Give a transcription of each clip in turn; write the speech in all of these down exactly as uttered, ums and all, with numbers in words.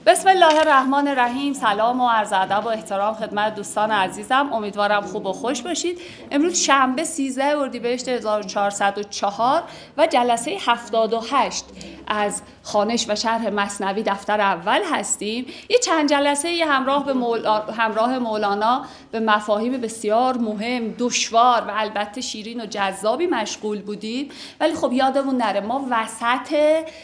بسم الله الرحمن الرحیم. سلام و عرض ادب و احترام خدمت دوستان عزیزم. امیدوارم خوب و خوش باشید. امروز شنبه سیزده اردیبهشت هزار و چهارصد و چهار و جلسه هفتاد و هشت از خوانش و شرح مثنوی دفتر اول هستیم. یه چند جلسه یه همراه به مولا... همراه مولانا به مفاهیم بسیار مهم، دشوار و البته شیرین و جذابی مشغول بودیم، ولی خب یادمون نره ما وسط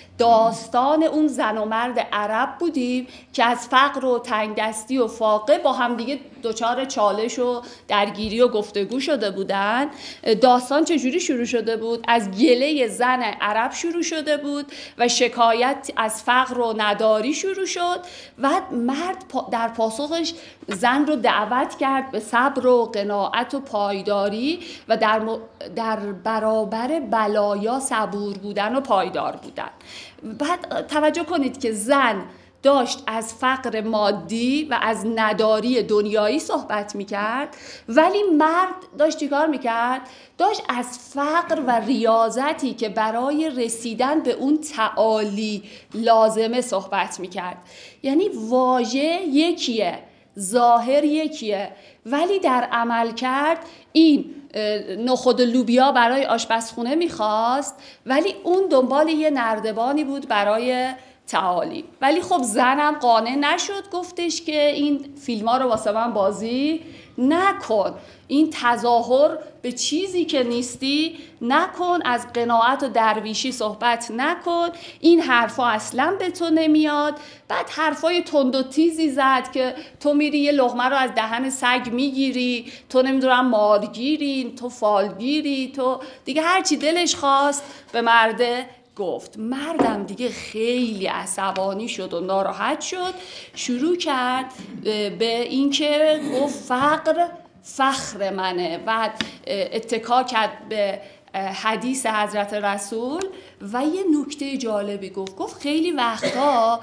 داستان اون زن و مرد عرب بودیم که از فقر و تنگدستی و فاقه با همدیگه دچار چالش و درگیری و گفتگو شده بودن. داستان چجوری شروع شده بود؟ از گله زن عرب شروع شده بود و شکایت از فقر و نداری شروع شد و مرد در پاسخش زن رو دعوت کرد به صبر و قناعت و پایداری و در, م... در برابر بلایا صبور بودن و پایدار بودن. بعد توجه کنید که زن داشت از فقر مادی و از نداری دنیایی صحبت میکرد، ولی مرد داشت چیکار میکرد؟ داشت از فقر و ریاضتی که برای رسیدن به اون تعالی لازمه صحبت میکرد. یعنی واژه یکیه، ظاهر یکیه، ولی در عمل کرد این نخود لوبیا برای آشپزخونه میخواست، ولی اون دنبال یه نردبانی بود برای تعالی. ولی خب زنم قانع نشد، گفتش که این فیلم ها رو واسه من بازی نکن، این تظاهر به چیزی که نیستی نکن، از قناعت و درویشی صحبت نکن، این حرفا اصلا به تو نمیاد. بعد حرفای تند و تیزی زد که تو میری یه لقمه رو از دهن سگ میگیری، تو نمیدونم مارگیری، تو فالگیری، تو دیگه هرچی دلش خواست به مرده گفت. مردم دیگه خیلی عصبانی شد و ناراحت شد، شروع کرد به اینکه گفت فقر فخر منه و اتکا کرد به حدیث حضرت رسول و یه نکته جالبی گفت. گفت خیلی وقتا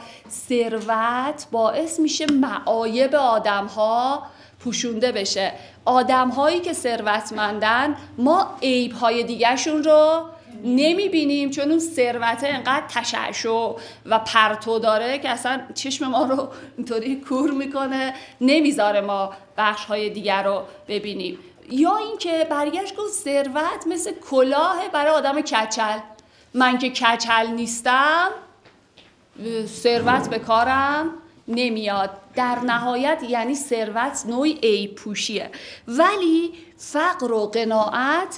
ثروت باعث میشه معایب آدم‌ها پوشونده بشه. آدم‌هایی که ثروتمندن ما عیب‌های دیگرشون رو نمیبینیم، چون اون ثروته انقدر تشعشع و پرتو داره که اصلا چشم ما رو اینطوری کور میکنه، نمیذاره ما بخش‌های دیگر رو ببینیم. یا اینکه برگشت گفت ثروت مثل کلاه برای آدم کچل. من که کچل نیستم ثروت به کارم نمیاد. در نهایت یعنی ثروت نوعی عیب پوشیه، ولی فقر و قناعت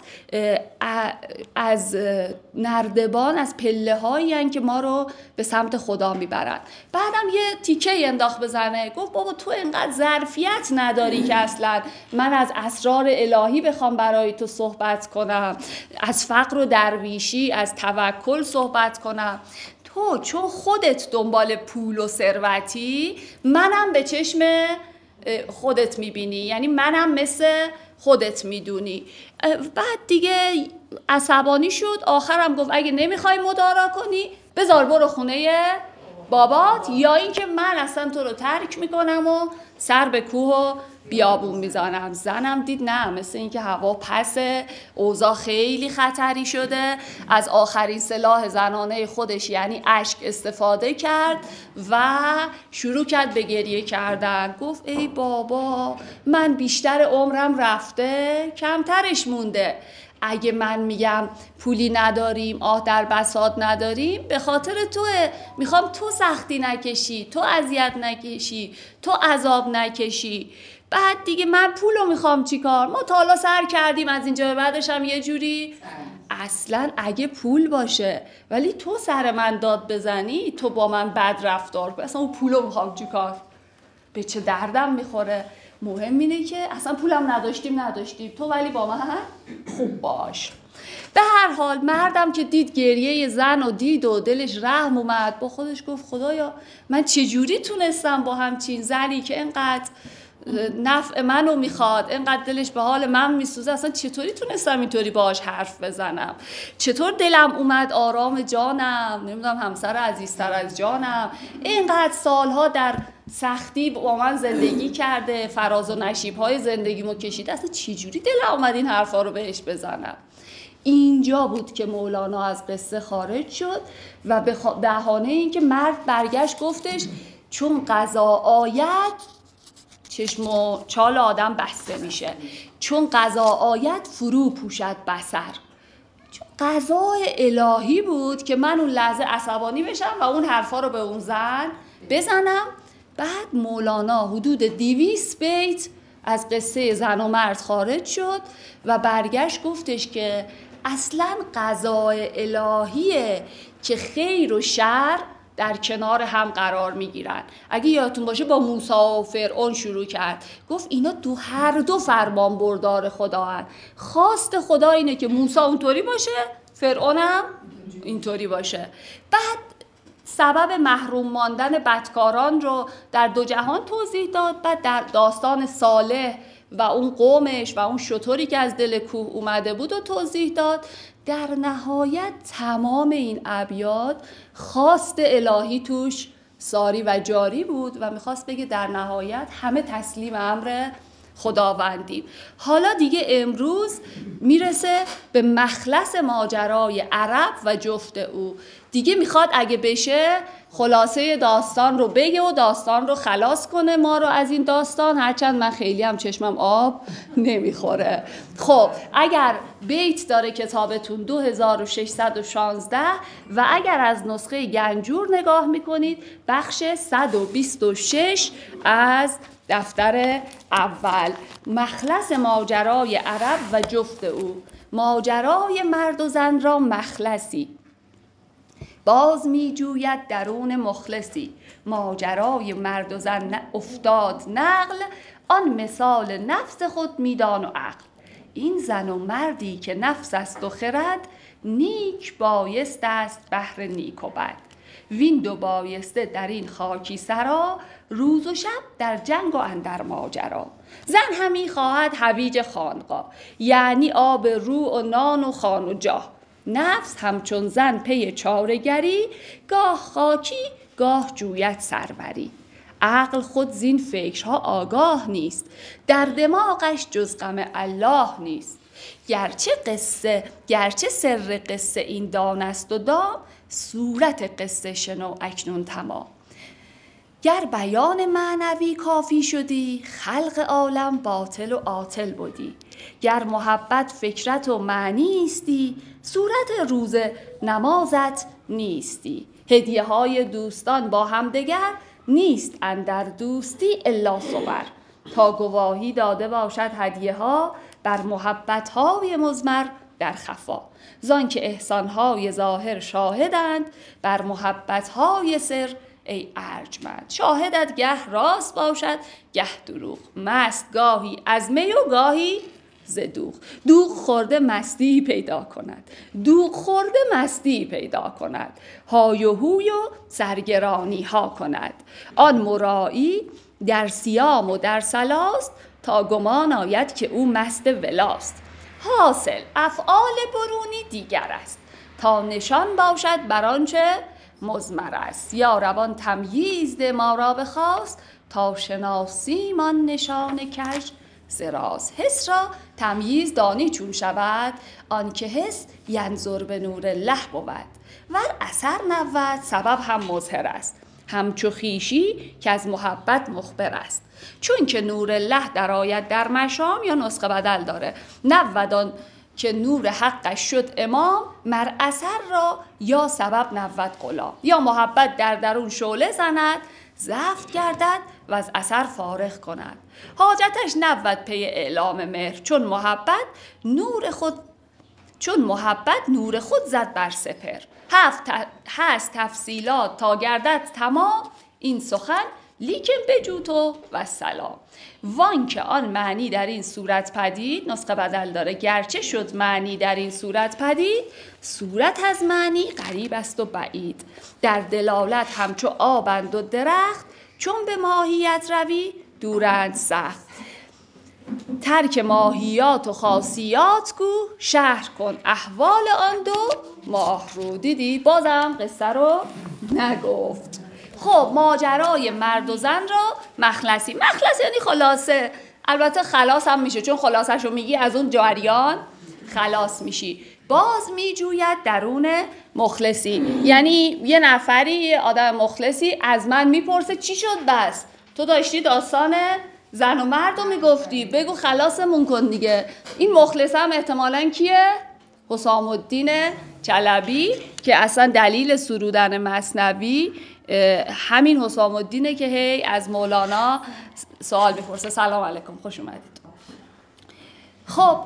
از نردبان، از پله هایی که ما رو به سمت خدا میبرن. بعدم یه تیکه انداخت بزنه، گفت بابا تو اینقدر ظرفیت نداری که اصلا من از اسرار الهی بخوام برای تو صحبت کنم، از فقر و درویشی، از توکل صحبت کنم. تو چون خودت دنبال پول و ثروتی، منم به چشم خودت میبینی، یعنی منم مثل خودت میدونی. بعد دیگه عصبانی شد، آخرم گفت اگه نمیخوای مدارا کنی بذار برو خونه بابات، یا اینکه من اصلا تو رو ترک میکنم و سر به کوه و بیابون میزنم. زنم دید نه، مثل اینکه هوا پسه، اوضاع خیلی خطری شده، از آخرین سلاح زنانه خودش یعنی اشک استفاده کرد و شروع کرد به گریه کردن. گفت ای بابا، من بیشتر عمرم رفته، کمترش مونده. اگه من میگم پولی نداریم، آه در بساط نداریم، به خاطر توه. میخوام تو سختی نکشی، تو اذیت نکشی، تو عذاب نکشی. بعد دیگه من پولو میخوام چیکار؟ ما تا حالا سر کردیم، از اینجا به بعدش هم یه جوری. اصلا اگه پول باشه ولی تو سر من داد بزنی، تو با من بد رفتار کنی، اصلا اون پولو میخوام چیکار؟ به چه دردم میخوره؟ مهم اینه که اصلا پولم نداشتیم نداشتیم تو ولی با من خوب باش. به هر حال مردم که دید گریه زن و دید و دلش رحم اومد، با خودش گفت خدایا من چجوری تونستم با همچین زنی که اینقدر نفع منو میخواد، اینقدر دلش به حال من میسوزه، اصلا چطوری تونستم اینطوری باهاش حرف بزنم؟ چطور دلم اومد آرام جانم، نمیدونم همسر عزیزتر از جانم، اینقدر سالها در سختی با من زندگی کرده، فراز و نشیب‌های زندگیمو کشیده، اصلا چجوری دلم اومد این حرفا رو بهش بزنم؟ اینجا بود که مولانا از قصه خارج شد و به بهانه این که مرد برگشت گفتش چون قضا آید چشم و چال آدم بسته میشه، چون قضا آید فرو پوشد بصر. چون قضای الهی بود که من اون لحظه عصبانی بشم و اون حرفا رو به اون زن بزنم. بعد مولانا حدود دویست بیت از قصه زن و مرد خارج شد و برگشت گفتش که اصلاً قضای الهیه که خیر و شر در کنار هم قرار میگیرن. اگه یادتون باشه با موسی و فرعون شروع کرد، گفت اینا دو هر دو فرمان بردار خدا هن. خواست خدا اینه که موسی اونطوری باشه، فرعون هم اینطوری باشه. بعد سبب محروم ماندن بدکاران رو در دو جهان توضیح داد. بعد در داستان صالح و اون قومش و اون شطوری که از دل کوه اومده بود و توضیح داد. در نهایت تمام این ابیات خواست الهی توش ساری و جاری بود و میخواست بگه در نهایت همه تسلیم امر خداوندیم. حالا دیگه امروز میرسه به مخلص ماجرای عرب و جفت او. دیگه میخواد اگه بشه خلاصه داستان رو بگه و داستان رو خلاص کنه ما رو از این داستان، هرچند من خیلی هم چشمم آب نمیخوره. خب اگر بیت داره کتابتون دو هزار و ششصد و شانزده و اگر از نسخه گنجور نگاه میکنید بخش صد و بیست و شش از دفتر اول، مخلص ماجرای عرب و جفت او. ماجرای مرد و زن را مخلصی باز می جوید درون مخلصی، ماجرای مرد و زن افتاد نقل، آن مثال نفس خود میدان و عقل. این زن و مردی که نفس است و خرد، نیک بایست است بهر نیک و بد. وین دو بایسته در این خاکی سرا، روز و شب در جنگ و اندر ماجرا. زن همی خواهد هویج خانقاه، یعنی آب رو و نان و خان و جاه. نفس همچون زن پی چاره‌گری، گاه خاکی گاه جوید سروری. عقل خود زین فکرها آگاه نیست، در دماغش جز غم الله نیست. گرچه قصه گرچه سر قصه این دانست و دام، صورت قصه شنو اکنون تمام. گر بیان معنوی کافی شدی، خلق عالم باطل و عاطل بودی. گر محبت فکرت و معنی استی، صورت روز نمازت نیستی. هدیه های دوستان با هم دگر، نیست اندر دوستی الا صور. تا گواهی داده باشد هدیه ها، بر محبت های مضمر در خفا. زان که احسان های ظاهر شاهدند، بر محبت های سر ای ارجمند. شاهدت گه راست باشد گه دروغ، مست گاهی از می و گاهی ز دوغ. دوغ خورده مستی پیدا کند، دوغ خورده مستی پیدا کند. های و هوی و سرگرانی ها کند. آن مرایی در صیام و در صلاست، تا گمان آید که او مست ولاست. حاصل افعال برونی دیگر است، تا نشان باشد بر آنچه مضمر است. یا روان تمییز ده ما را بخواست، تا شناسیم آن نشان کژ زراز. حس را تمییز دانی چون شود، آن که حس ینظر به نور الله بود. ور اثر نبود سبب هم مظهر است، همچو خویشی که از محبت مخبر است. چون که نور الله در آید در مشام، یا نسخه بدل داره، نبود که نور حقش شد امام. مر اثر را یا سبب نبود غلام. یا محبت در درون شعله زند، زفت گردد و از اثر فارغ کند. حاجتش نبود پی اعلام مهر، چون محبت نور خود چون محبت نور خود زد بر سپر. هفت هست تفصیلات تا گردد تمام، این سخن لیکن بجو تو و سلام. وان که آن معنی در این صورت پدید، نسخه بدل داره، گرچه شد معنی در این صورت پدید، صورت از معنی قریب است و بعید. در دلالت همچو آبند و درخت، چون به ماهیت روی دورند سخت. ترک ماهیات و خاصیات گو، شرح کن احوال آن دو ماه رو. دیدی بازم قصه رو نگفت. خب ماجرای مرد و زن را مخلصی. مخلص یعنی خلاصه، البته خلاص هم میشه، چون خلاصش رو میگی از اون جریان خلاص میشی. باز میجوید درون مخلصی. یعنی یه نفری، آدم مخلصی از من میپرسه چی شد بس؟ تو داشتی داستان زن و مرد رو میگفتی، بگو خلاصمون کن دیگه. این مخلص هم احتمالاً کیه؟ حسام الدین چلبی که اصلا دلیل سرودن مثنوی همین حسام الدینه که هی از مولانا سوال میپرسه. سلام علیکم، خوش اومدید. خب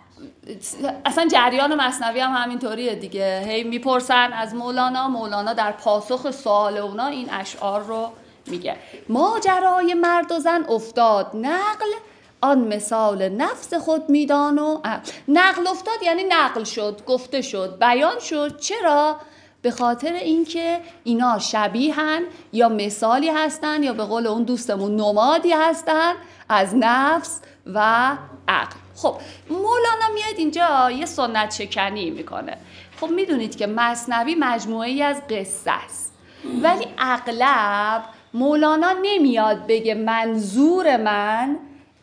اصلا جریان مثنوی هم همینطوریه دیگه، هی میپرسن از مولانا، مولانا در پاسخ سوال اونا این اشعار رو میگه. ماجرای مرد و زن افتاد نقل، آن مثال نفس خود میدان و نقل افتاد یعنی نقل شد، گفته شد، بیان شد. چرا؟ به خاطر اینکه اینا شبیهن یا مثالی هستن یا به قول اون دوستمون نمادی هستن از نفس و عقل. خب مولانا میاد اینجا یه سنت شکنی میکنه. خب میدونید که مثنوی مجموعه‌ای از قصه است، ولی اغلب مولانا نمیاد بگه منظور من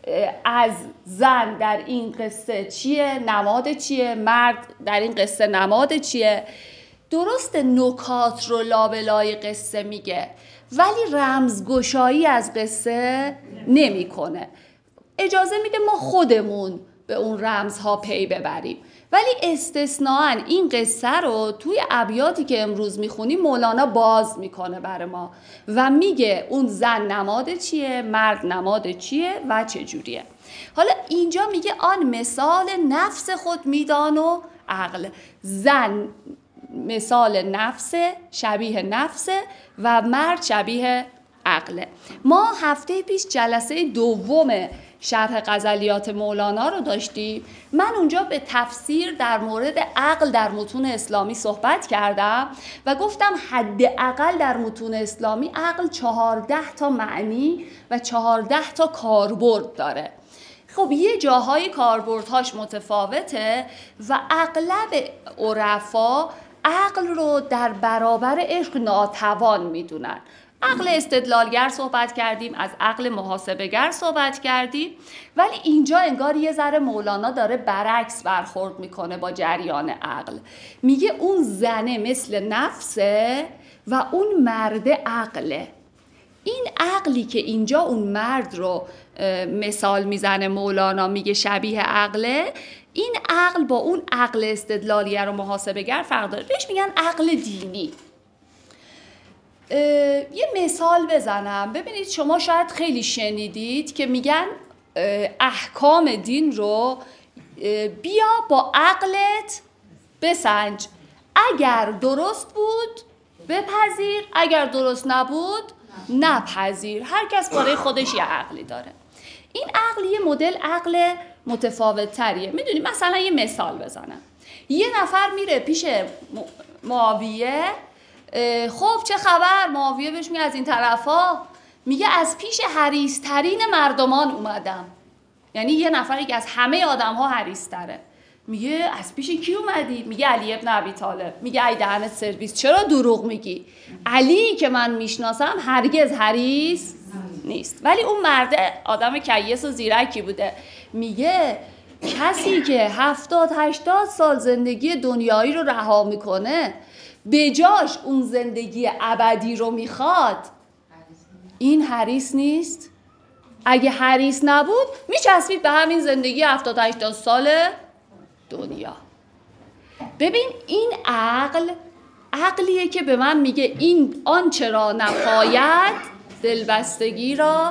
از زن در این قصه چیه، نماد چیه، مرد در این قصه نماد چیه. درست نکات رو لابلای قصه میگه ولی رمزگشایی از قصه نمیکنه. اجازه میده ما خودمون به اون رمزها پی ببریم، ولی استثناءً این قصه رو توی ابیاتی که امروز میخونیم مولانا باز میکنه برای ما و میگه اون زن نماد چیه، مرد نماد چیه و چجوریه. حالا اینجا میگه آن مثال نفس خود میدان و عقل. زن مثال نفس، شبیه نفسه و مرد شبیه عقله. ما هفته پیش جلسه دوم شرح غزلیات مولانا رو داشتیم. من اونجا به تفسیر در مورد عقل در متون اسلامی صحبت کردم و گفتم حداقل در متون اسلامی عقل چهارده تا معنی و چهارده تا کاربرد داره. خب یه جاهای کاربردهاش متفاوته و اغلب عرفا عقل رو در برابر عشق ناتوان میدونن. عقل استدلالگر صحبت کردیم، از عقل محاسبه‌گر صحبت کردیم، ولی اینجا انگار یه ذره مولانا داره برعکس برخورد میکنه با جریان عقل. میگه اون زنه مثل نفسه و اون مرد عقله. این عقلی که اینجا اون مرد رو مثال میزنه مولانا، میگه شبیه عقله، این عقل با اون عقل استدلالگر و محاسبه‌گر فرق داره. بهش میگن عقل دینی. یه مثال بزنم. ببینید شما شاید خیلی شنیدید که میگن احکام دین رو بیا با عقلت بسنج، اگر درست بود بپذیر، اگر درست نبود نپذیر. هر کس برای خودش یه عقلی داره. این عقل یه مدل عقل متفاوت تریه. میدونی مثلا یه مثال بزنم. یه نفر میره پیش معاویه، خب چه خبر؟ معاویه بهش میگه از این طرفا، میگه از پیش حریص ترین مردمان اومدم. یعنی یه نفری که از همه آدم ها حریص تره. میگه از پیش کی اومدی؟ میگه علی ابن ابی طالب. میگه ای دهنت سرویس، چرا دروغ میگی؟ علی که من میشناسم هرگز حریص نیست. ولی اون مرده آدم کیس و زیرکی بوده. میگه کسی که هفتاد هشتاد سال زندگی دنیایی رو رها میکنه به جاش اون زندگی ابدی رو میخواد، این حریص نیست؟ اگه حریص نبود میچسبید به همین زندگی هفتاد هشتاد سال دنیا. ببین این عقل عقلیه که به من میگه این آنچه را نپاید دلبستگی را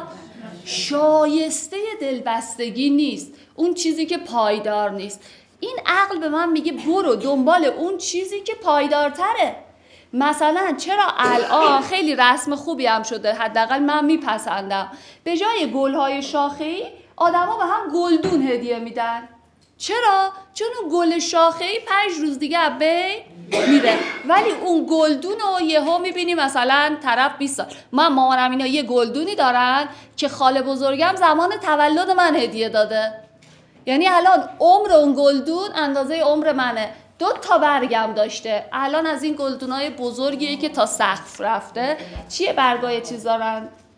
شایسته دلبستگی نیست، اون چیزی که پایدار نیست. این عقل به من میگه برو دنبال اون چیزی که پایدارتره. مثلا چرا الان خیلی رسم خوبی هم شده، حداقل من میپسندم، به جای گل‌های شاخه‌ای آدما به هم گلدون هدیه میدن. چرا؟ چون اون گل شاخه‌ای پنج روز دیگه بین میره، ولی اون گلدون رو یهو میبینی مثلا طرف بیست سال. من مامانم اینا یه گلدونی دارن که خاله بزرگم زمان تولد من هدیه داده. یعنی الان عمر اون گلدون اندازه عمر منه. دو تا برگم داشته. الان از این گلدونای بزرگیه که تا سقف رفته. چیه برگای چیز دارن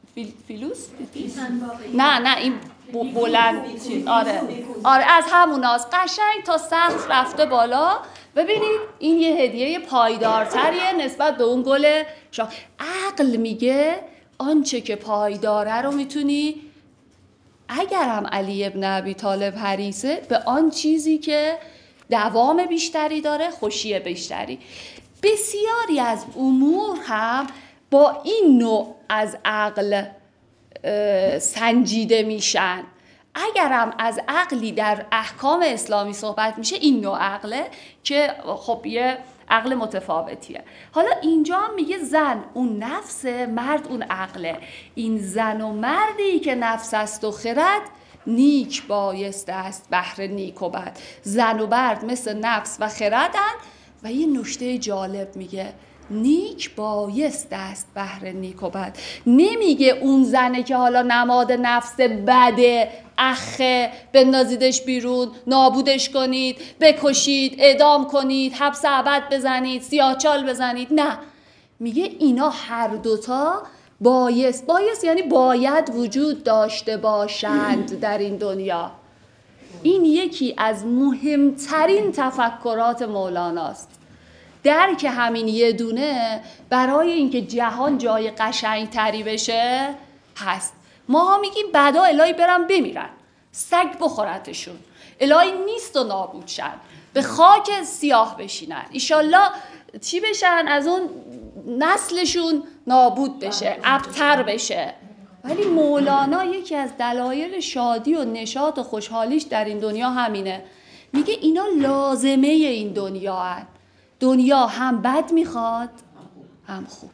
فیل... فیلوس؟ نه نه این بلند. آره آره از هموناست. قشنگ تا سقف رفته بالا. ببینید این یه هدیه پایدارتریه نسبت به اون گل شاخ. عقل میگه آنچه که پایداره رو میتونی، اگرم علی ابن ابی طالب حریصه به آن چیزی که دوام بیشتری داره، خوشی بیشتری. بسیاری از امور هم با این نوع از عقل سنجیده میشن. اگرم از عقلی در احکام اسلامی صحبت میشه، این نوع عقله که خب یه عقل متفاوتیه. حالا اینجا هم میگه زن اون نفس، مرد اون عقله. این زن و مردی که نفس است و خرد، نیک بایسته است بهر نیک و بد. زن و مرد مثل نفس و خردن. و یه نکته جالب میگه نیک بایست است بهر نیک و بد. نمیگه اون زنه که حالا نماد نفس بده، اخه، بندازیدش بیرون، نابودش کنید، بکشید، اعدام کنید، حبس ابد بزنید، سیاهچال بزنید. نه، میگه اینا هر دوتا بایست. بایست یعنی باید وجود داشته باشند در این دنیا. این یکی از مهمترین تفکرات مولاناست. درک همین یه دونه برای اینکه جهان جای قشنگ تری بشه هست. ما ها میگیم بدا الهی برن بمیرن، سگ بخورتشون، الهی نیست و نابود شن، به خاک سیاه بشینن، ایشالله چی بشن، از اون نسلشون نابود بشه، ابتر بشه. ولی مولانا یکی از دلایل شادی و نشاط و خوشحالیش در این دنیا همینه. میگه اینا لازمه این دنیا هست. دنیا هم بد میخواد هم خوب.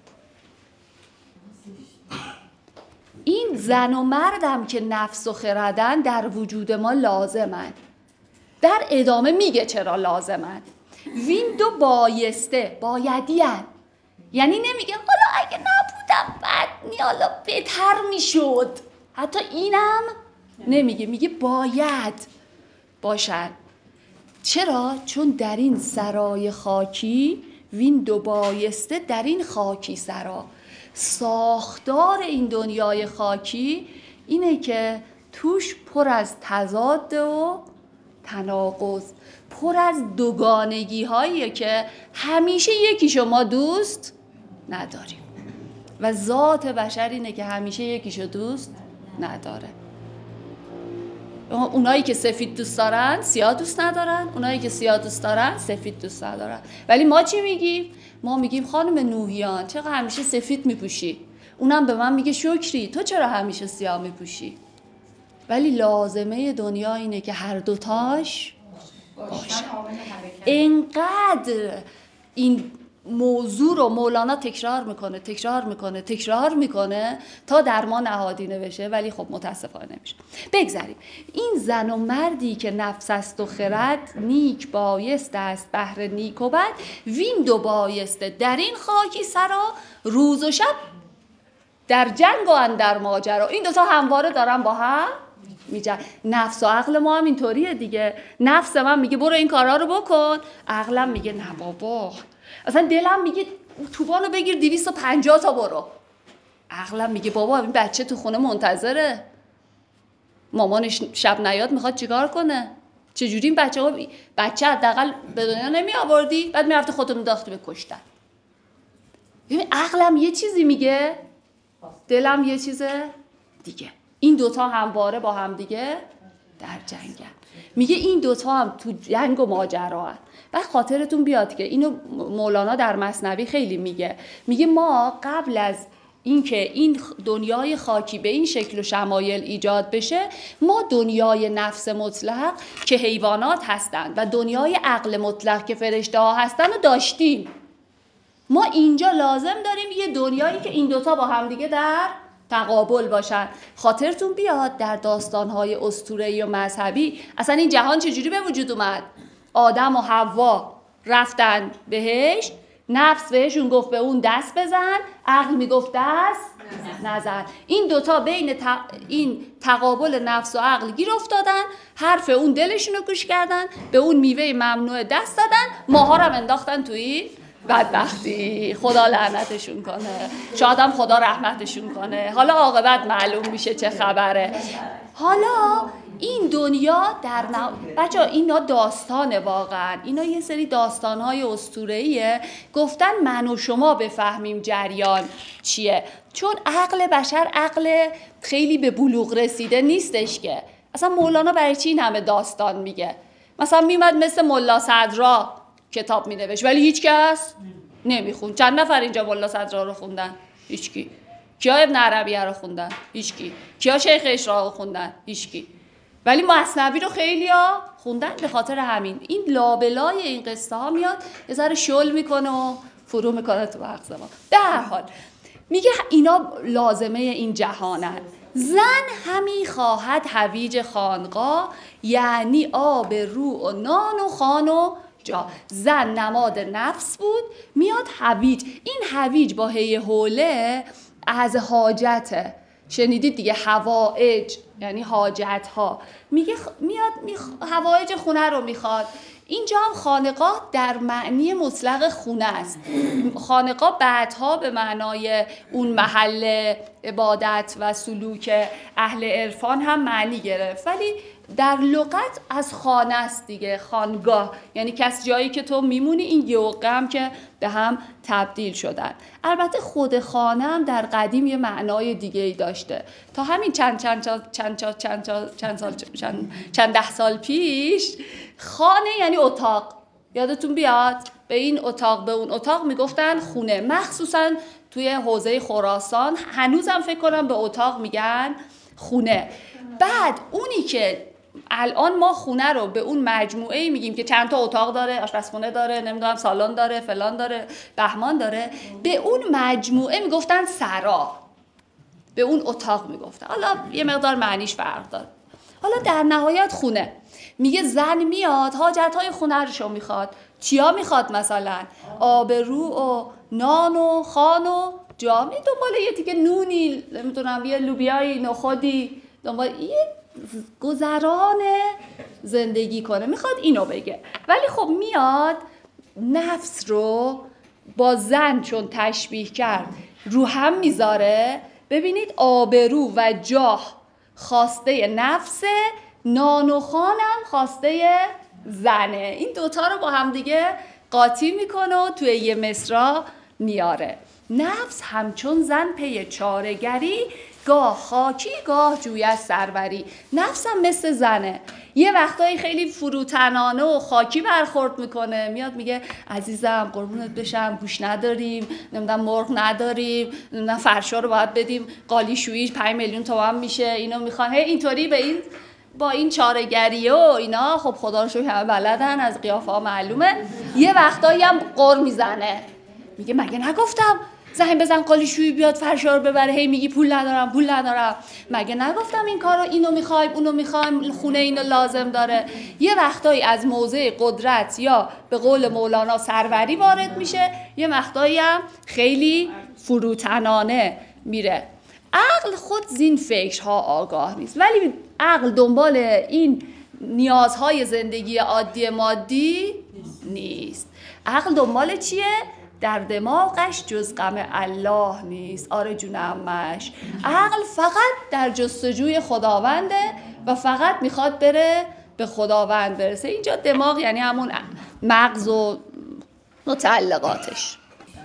این زن و مردم که نفس و خردن در وجود ما لازمن. در ادامه میگه چرا لازمن. وین دو بایسته، بایدین. یعنی نمیگه حالا اگه نبودم بد می، حالا بهتر میشد. حتی اینم نمیگه، میگه باید باشن. چرا؟ چون در این سرای خاکی، وین دو بایسته در این خاکی سرا. ساختار این دنیای خاکی اینه که توش پر از تضاد و تناقض، پر از دوگانگی هاییه که همیشه یکی شما دوست نداریم و ذات بشر اینه که همیشه یکیشو دوست نداره. اونایی که سفید دوست دارن سیاه دوست ندارن، اونایی که سیاه دوست دارن سفید دوست ندارن. ولی ما چی میگیم؟ ما میگیم خانم نوحیان چرا همیشه سفید میپوشی؟ اونم به من میگه شکری تو چرا همیشه سیاه میپوشی؟ ولی لازمه دنیا اینه که هر دوتاش باشه. اینقدر این موضوع رو مولانا تکرار میکنه تکرار میکنه تکرار میکنه تا در ما نهادینه بشه، ولی خب متاسفانه نمیشه. بگذاریم. این زن و مردی که نفس است و خرد، نیک بایست است بهر نیک و بد. وین دو بایسته در این خاکی سرا، روز و شب در جنگ و اندر ماجرا. این دوتا همواره دارن با هم میجن. نفس و عقل ما هم اینطوریه دیگه. نفس من میگه برو این کارا رو بکن، عقلم میگه نه بابا، اصلا دلم میگه توفانو بگیر دویست و پنجاه تا برو. عقلم میگه بابا این بچه تو خونه منتظره، مامانش شب نیاد میخواد چیکار کنه؟ چجوری این بچه ها بچه حداقل به دنیا نمی آوردی بعد میرفته خودتو مینداختی به کشتن؟ ببین عقلم یه چیزی میگه، دلم یه چیز دیگه. این دوتا همواره با هم دیگه در جنگن. میگه این دوتا هم تو جنگ و ماجرا هست. و خاطرتون بیاد که اینو مولانا در مثنوی خیلی میگه. میگه ما قبل از اینکه این دنیای خاکی به این شکل و شمایل ایجاد بشه، ما دنیای نفس مطلق که حیوانات هستند و دنیای عقل مطلق که فرشته ها هستن رو داشتیم. ما اینجا لازم داریم یه دنیایی که این دوتا با هم دیگه در تقابل باشن. خاطرتون بیاد در داستان‌های اسطوره‌ای و مذهبی اصلا این جهان چجوری به وجود اومد؟ آدم و حوا رفتن بهشت، نفس بهشون گفت به اون دست بزن، عقل میگفت دست نزن. این دوتا بین ت... این تقابل نفس و عقل گیر افتادن، حرف اون دلشون رو گوش کردن، به اون میوه ممنوع دست دادن، ماها رو انداختن توی بدبختی، خدا لعنتشون کنه، شاید هم خدا رحمتشون کنه، حالا عاقبت معلوم میشه چه خبره. حالا این دنیا در نو... بچه ها اینا داستانه، واقعا اینا یه سری داستانهای اسطوره‌ایه، گفتن من و شما بفهمیم جریان چیه، چون عقل بشر عقل خیلی به بلوغ رسیده نیستش که. اصلا مولانا برای چی این همه داستان میگه؟ مثلا میمد مثل ملا صدرا کتاب مینوشت ولی هیچ کس نمیخوند. چند نفر اینجا ملا صدرا رو خوندن؟ هیچکی. کیا ابن عربیه رو خوندن؟ هیچکی. کیا شیخ اشراق رو خوندن؟ هیچکی. ولی مثنوی رو خیلیا خوندن. به خاطر همین این لابلای این قصه ها میاد یه ذره شل میکنه و فرو میکنه تو مغز ما. در هر حال میگه اینا لازمه این جهانن. زن همی خواهد هویج خانقاه، یعنی آب رو و نان و خان و جا. زن نماد نفس بود، میاد هویج. این هویج با هی حوله از حاجته، شنیدید دیگه، حوائج یعنی حاجت ها. میگه خ... میاد میخ... حوائج خونه رو میخواد. اینجا هم خانقاه در معنی مطلق خونه است. خانقاه بعدها به معنای اون محل عبادت و سلوک اهل عرفان هم معنی گرفت، ولی در لغت از خانه است دیگه، خانگاه یعنی کس جایی که تو میمونی. این یوقه هم که به هم تبدیل شدن. البته خود خانه هم در قدیم یه معنای دیگه ای داشته. تا همین چند چند چند چند چند چند چند سال چند, چند ده سال پیش خانه یعنی اتاق. یادتون بیاد به این اتاق به اون اتاق میگفتن خونه، مخصوصا توی حوزه خراسان هنوزم فکر کنم به اتاق میگن خونه. بعد اونی که الان ما خونه رو به اون مجموعه میگیم که چند تا اتاق داره، آشپزخونه داره، نمیدونم سالن داره، فلان داره، بهمان داره، به اون مجموعه میگفتن سرا، به اون اتاق میگفتن. حالا یه مقدار معنیش فرق داره. حالا در نهایت خونه میگه زن میاد حاجتهای خونه رو میخواد. چیا میخواد؟ مثلا آبرو و نان و خان و جامی، دنبال یه تیکه نونی، نمیدونم یه لوبیایی، نخودی، دنبال یه گذران زندگی کنه، میخواد اینو بگه. ولی خب میاد نفس رو با زن چون تشبیه کرد رو هم میذاره. ببینید آبرو و جاه خواسته نفسه، نان و خانم خواسته زنه. این دوتا رو با هم دیگه قاطی میکنه و توی یه مصرع میاره. نفس همچون زن پی چاره‌گری، گاه خاکی گاه جویت سروری. نفس هم مثل زنه، یه وقتایی خیلی فروتنانه و خاکی برخورد میکنه، میاد میگه عزیزم قربونت بشم گوش نداریم، نمیدونم مرغ نداریم، نمیدونم فرشا رو باید بدیم قالی شویی پنج میلیون تومان میشه، اینو میخوان. هی اینطوری به این با این چاره‌گریه و اینا، خب خدا رو شکر همه بلدن، از قیافه ها معلومه. یه وقتایی هم قر میزنه، میگه مگه نگفتم زنگ بزن قالی شویی بیاد فرشا رو ببره، هی میگی پول ندارم پول ندارم، مگه نگفتم این کارو، اینو میخوایم اونو میخوایم، خونه اینو لازم داره. یه وقتایی از موضع قدرت یا به قول مولانا سروری وارد میشه، یه وقتایی هم خیلی فروتنانه میره. عقل خود زین فکرها آگاه نیست، ولی عقل دنبال این نیازهای زندگی عادی مادی نیست. عقل دنبال چیه؟ در دماغش جز غم الله نیست. آره جونمش، عقل فقط در جستجوی خداونده و فقط میخواد بره به خداوند برسه. اینجا دماغ یعنی همون مغز و متعلقاتش.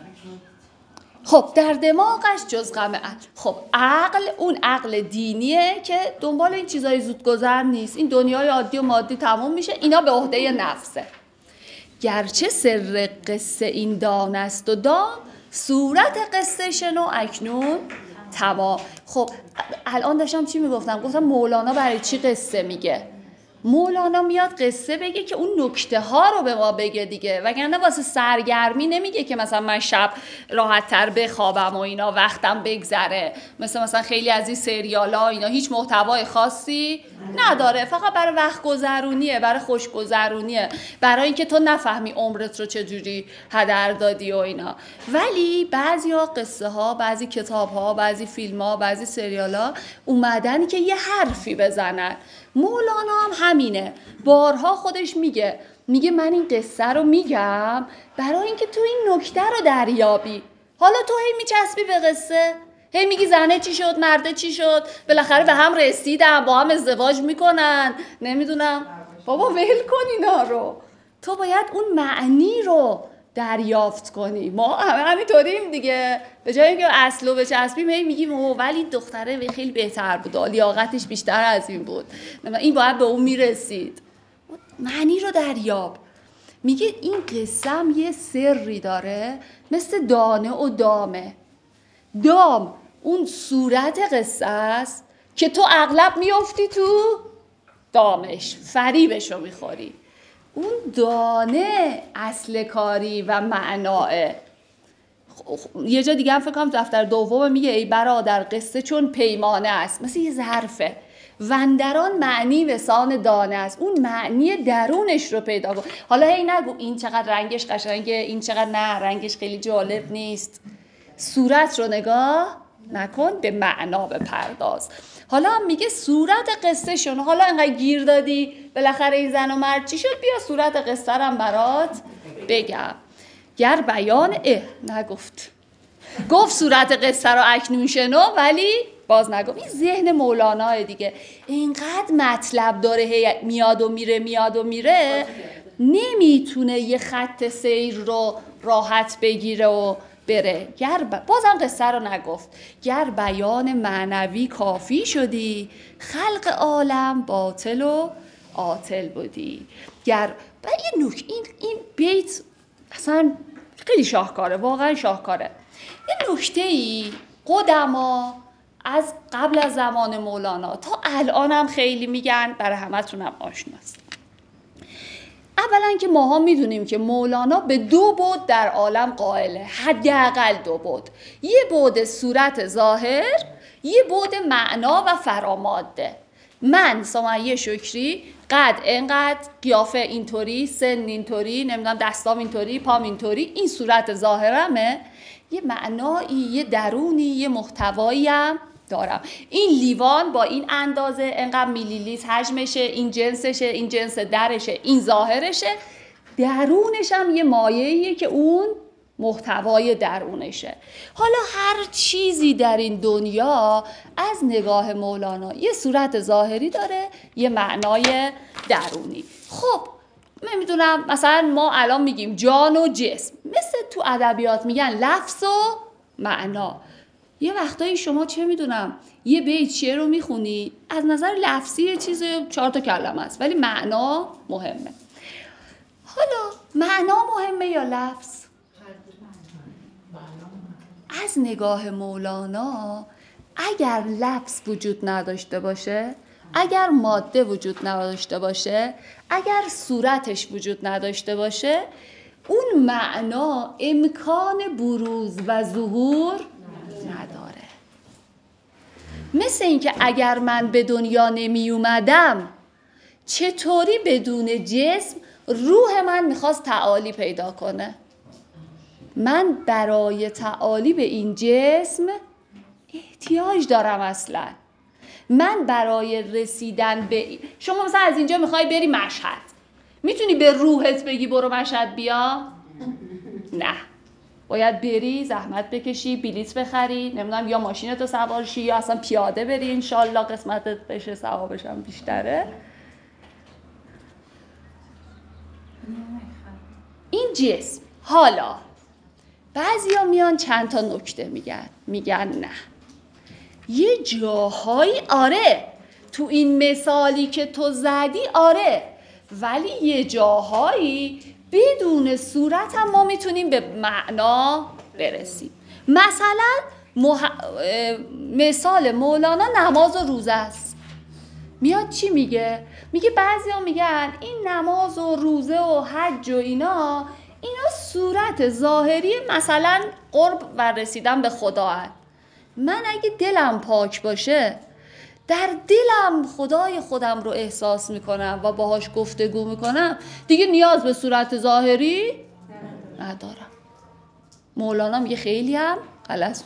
خب در دماغش جز غم الله. خب عقل اون عقل دینیه که دنبال این چیزای زودگذر نیست. این دنیای عادی و مادی تموم میشه، اینا به عهده نفسه. گرچه سر قصه این دانست و دام، صورت قصه شنو اکنون تمام. خب الان داشتم چی میگفتم؟ گفتم مولانا برای چی قصه میگه؟ مولانا میاد قصه بگه که اون نکته ها رو به ما بگه دیگه، وگرنه واسه سرگرمی نمیگه که مثلا من شب راحت تر بخوابم و اینا وقتم بگذره. مثلا مثلا خیلی از این سریال ها اینا هیچ محتوای خاصی نداره، فقط برای وقت گذرونیه، برای خوش گذرونیه، برای اینکه تو نفهمی عمرت رو چجوری هدر دادی و اینا. ولی بعضی ها قصه ها، بعضی کتاب ها، بعضی فیلم ها، بعضی سریال ها اومدن که یه حرفی بزنن. مولانا هم همینه. بارها خودش میگه میگه من این قصه رو میگم برای اینکه تو این نکته رو دریابی. حالا تو هی میچسبی به قصه، هی میگی زنه چی شد، مرده چی شد، بالاخره به هم رسیدن، با هم ازدواج میکنن، نمیدونم. بابا ول کن اینا رو. تو باید اون معنی رو دریافت کنی. ما همه همینطوریم دیگه، به جای اینکه اصلو بچسبیم هی میگیم اوه ولی دختره خیلی بهتر بود، لیاقتش بیشتر از این بود، این باید به اون میرسید. معنی رو دریاب. میگه این قصه هم یه سری داره مثل دانه و دامه. دام اون صورت قصه است که تو اغلب میافتی تو دامش، فریبشو میخوری. اون دانه اصل کاری و معناه. یه جا دیگه هم فکر کنم دفتر دوم میگه ای برادر قصه چون پیمانه است، مثل یه ظرفه، وندران معنی وسان دانه است. اون معنی درونش رو پیدا کن. حالا هی نگو این چقدر رنگش قشنگه، این چقدر نه رنگش خیلی جالب نیست. صورت رو نگاه نکن، به معنا بپرداز. حالا هم میگه صورت قصه شون. حالا انقدر گیر دادی بالاخره این زن و مرد چی شد، بیا صورت قصه رو برات بگم. گر بیان اه نگفت، گفت صورت قصه رو اکنون شنو ولی باز نگفت. این ذهن مولاناه دیگه، اینقدر مطلب داره هی میاد و میره میاد و میره، نمیتونه یه خط سیر رو راحت بگیره و بره. گر ب... بازم قصه رو نگفت. گر بیان معنوی کافی شدی، خلق عالم باطل و عاطل بودی. گر و این نوک این این بیت اصلا خیلی شاهکاره، واقعا شاهکاره. یه نکته‌ای قدما از قبل از زمان مولانا تا الان هم خیلی میگن، برای همتون هم آشناست. اولا که ماها میدونیم که مولانا به دو بعد در عالم قائله، حداقل دو بعد. یه بعد صورت ظاهر، یه بعد معنا و فراماده. من سمیه شکری قد اینقدر، قیافه اینطوری، سن اینطوری، نمیدونم دستام اینطوری، پام اینطوری، این صورت ظاهرمه. یه معنایی، یه درونی، یه محتوایی هم دارم. این لیوان با این اندازه اینقدر میلی لیتر حجمشه، این جنسشه، این جنس درشه، این ظاهرشه. درونش هم یه مایه‌ایه که اون محتوای درونشه. حالا هر چیزی در این دنیا از نگاه مولانا یه صورت ظاهری داره، یه معنای درونی. خب نمیدونم، مثلا ما الان میگیم جان و جسم، مثل تو ادبیات میگن لفظ و معنا. یه وقتایی شما چه میدونم یه بیت شعر رو میخونی، از نظر لفظی یه چیز چهار تا کلمه است ولی معنا مهمه. حالا معنا مهمه یا لفظ؟ از نگاه مولانا اگر لفظ وجود نداشته باشه، اگر ماده وجود نداشته باشه، اگر صورتش وجود نداشته باشه، اون معنا امکان بروز و ظهور نداره. مثل این که اگر من به دنیا نمی اومدم، چطوری بدون جسم روح من میخواست تعالی پیدا کنه؟ من برای تعالی به این جسم احتیاج دارم. اصلا من برای رسیدن به شما مثلا از اینجا میخوای بری مشهد، میتونی به روحت بگی برو مشهد بیا؟ نه، باید بری زحمت بکشی، بلیط بخری، نمیدونم یا ماشینتو سوار شی یا اصلا پیاده بری، انشالله قسمتت بشه، ثوابش هم بیشتره. این جسم. حالا بعضیا میان چند تا نکته میگن، میگن نه یه جاهایی آره تو این مثالی که تو زدی آره، ولی یه جاهایی بدون صورت هم ما میتونیم به معنا برسیم. مثلا مح... مثال مولانا نماز و روزه است. میاد چی میگه؟ میگه بعضیا میگن این نماز و روزه و حج و اینا اینا صورت ظاهری مثلا قرب و رسیدن به خدا هست. من اگه دلم پاک باشه، در دلم خدای خودم رو احساس میکنم و باهاش گفتگو میکنم، دیگه نیاز به صورت ظاهری ندارم. مولانا میگه خیلی هم غلط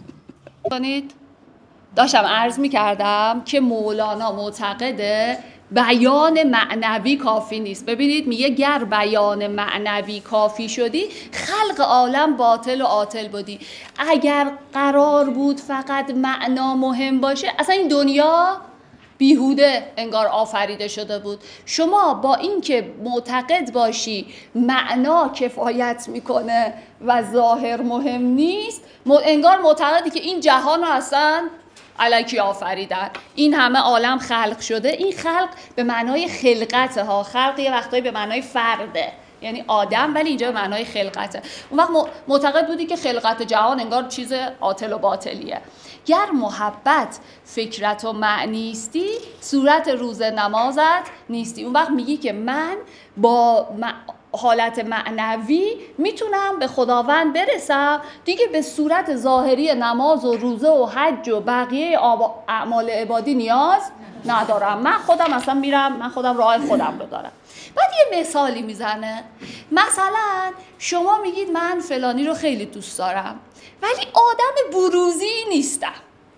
میکنید. داشتم عرض میکردم که مولانا معتقده بیان معنوی کافی نیست. ببینید میگه گر بیان معنوی کافی شدی خلق عالم باطل و عاطل بودی. اگر قرار بود فقط معنا مهم باشه اصلا این دنیا بیهوده انگار آفریده شده بود. شما با اینکه معتقد باشی معنا کفایت میکنه و ظاهر مهم نیست، انگار معتقدی که این جهان رو اصلا الکی آفریدن، این همه عالم خلق شده. این خلق به معنای خلقت ها، خلق یه وقتایی به معنای فرده یعنی آدم، ولی اینجا به معنای خلقته. اون وقت معتقد بودی که خلقت جهان انگار چیز عاطل و باطلیه. گر محبت فکرت و معنیستی صورت روز نمازت نیستی. اون وقت میگی که من با حالت معنوی میتونم به خداوند برسم دیگه، به صورت ظاهری نماز و روزه و حج و بقیه اعمال عبادی نیاز ندارم. من خودم اصلا میرم، من خودم راه خودم رو دارم. بعد یه مثالی میزنه. مثلا شما میگید من فلانی رو خیلی دوست دارم ولی آدم بروزی نیستم،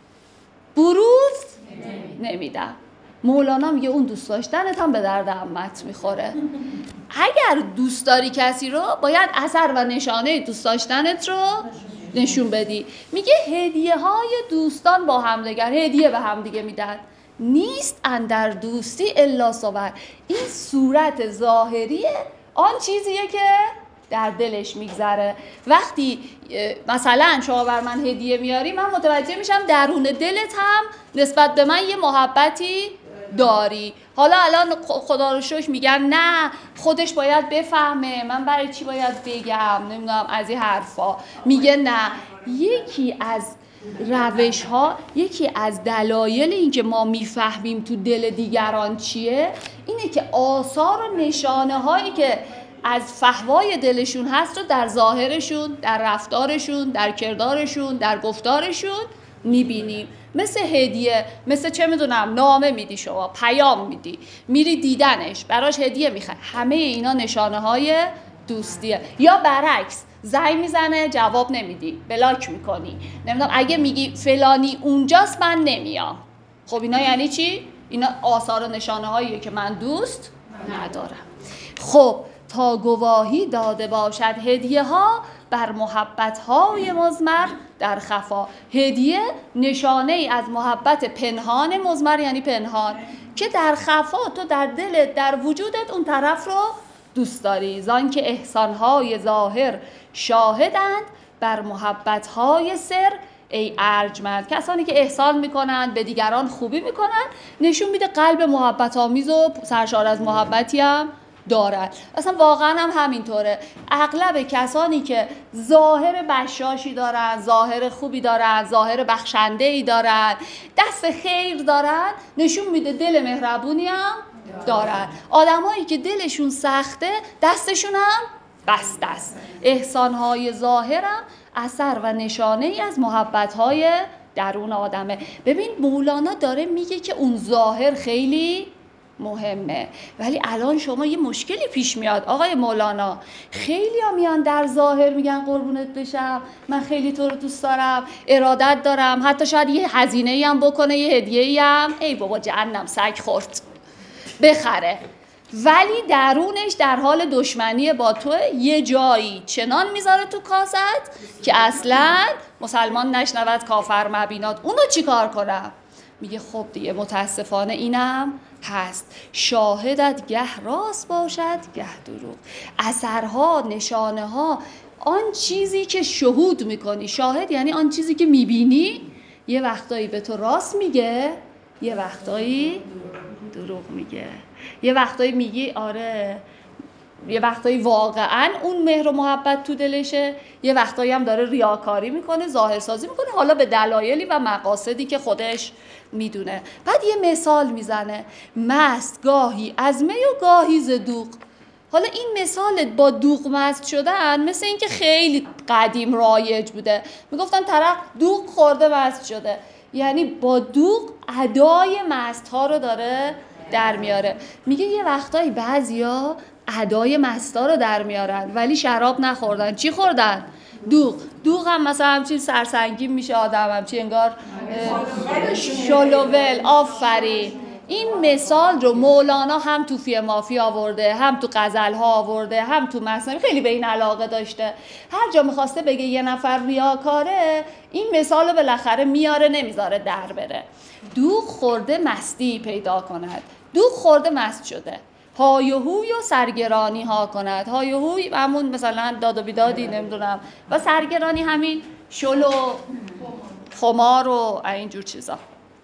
بروز نمیدم. مولانا میگه اون دوست داشتنت هم به درد عمت میخوره. اگر دوست داری کسی رو باید اثر و نشانه دوست داشتنت رو نشون بدی. میگه هدیه های دوستان با همدیگر هدیه به همدیگه میدن، نیست اندر دوستی الا صور. این صورت ظاهریه آن چیزیه که در دلش میگذره. وقتی مثلا شما بر من هدیه میاری من متوجه میشم درون دلت هم نسبت به من یه محبتی داری. حالا الان خدا رو شکر میگن نه خودش باید بفهمه، من برای چی باید بگم، نمیدونم از این حرفا. میگه نه، یکی از روش ها، یکی از دلایل این که ما میفهمیم تو دل دیگران چیه اینه که آثار و نشانه هایی که از فحوای دلشون هست رو در ظاهرشون، در رفتارشون، در کردارشون، در گفتارشون میبینیم. مثل هدیه، مثل چه میدونم نامه میدی شما، پیام میدی، میری دیدنش، براش هدیه میخوای، همه اینا نشانه های دوستیه. یا برعکس زنگ میزنه جواب نمیدی، بلاک میکنی، نمیدونم اگه میگی فلانی اونجاست من نمیام. خب اینا یعنی چی؟ اینا آثار و نشانه هاییه که من دوست ندارم. خب تا گواهی داده باشد هدیه ها بر محبت های مضمر در خفا. هدیه نشانه ای از محبت پنهان، مضمر یعنی پنهان، که در خفا تو در دلت در وجودت اون طرف رو دوست داری. زان که احسان های ظاهر شاهدند بر محبت های سر ای ارجمند. کسانی که احسان میکنن به دیگران خوبی میکنن نشون میده قلب محبت آمیز و سرشار از محبتی هم دارن. اصلا واقعا هم همینطوره. اغلب کسانی که ظاهر بشاشی دارن، ظاهر خوبی دارن، ظاهر بخشنده‌ای دارن، دست خیر دارن، نشون میده دل مهربونی هم دارن. آدمایی که دلشون سخته دستشون هم بسته است. احسانهای ظاهرم اثر و نشانه ای از محبت‌های درون آدمه. ببین مولانا داره میگه که اون ظاهر خیلی مهمه، ولی الان شما یه مشکلی پیش میاد آقای مولانا. خیلی ها میان در ظاهر میگن قربونت بشم، من خیلی تو رو دوست دارم، ارادت دارم، حتی شاید یه هزینه‌ای هم بکنه، یه هدیه‌ای هم، ای بابا جهنم سگ خورد، بخره، ولی درونش در حال دشمنی با تو. یه جایی چنان میذاره تو کاست که اصلا مسلمان نشنود کافر مبینات. اونو چی کار کنم؟ میگه خب دیگه متاسفانه اینم هست. شاهدت گه راست باشد گه دروغ. اثرها، نشانه ها، آن چیزی که شهود میکنی، شاهد یعنی آن چیزی که میبینی، یه وقتایی به تو راست میگه، یه وقتایی دروغ میگه. یه وقتایی میگی آره، یه وقتایی واقعا اون مهر و محبت تو دلشه، یه وقتایی هم داره ریاکاری میکنه، ظاهرسازی میکنه، حالا به دلایلی و مقاصدی که خودش میدونه. بعد یه مثال میزنه، مست گاهی از می و گاهی ز دوغ. حالا این مثال با دوغ مست شدن مثل این که خیلی قدیم رایج بوده، میگفتن طرف دوغ خورده مست شده، یعنی با دوغ ادای مست ها رو داره در میاره. میگه یه وقتایی بعضیا ادای مستا رو در میارن ولی شراب نخوردن. چی خوردن؟ دوغ. دوغ هم مثلا همچین سرسنگین میشه آدم، همچین انگار شلوول. آفرین. این مثال رو مولانا هم تو فی مافی آورده، هم تو غزل‌ها آورده، هم تو مثنوی، خیلی به این علاقه داشته. هر جا میخواسته بگه یه نفر ریاکاره، این مثال رو بالاخره میاره، نمیذاره در بره. دوغ خورده مستی پیدا کند، دوغ خورده مست شده، های و هوی و سرگرانی ها کند. های و هوی همون مثلا داد و بیدادی نمیدونم، و سرگرانی همین شل و خمار و اینجور چیزا.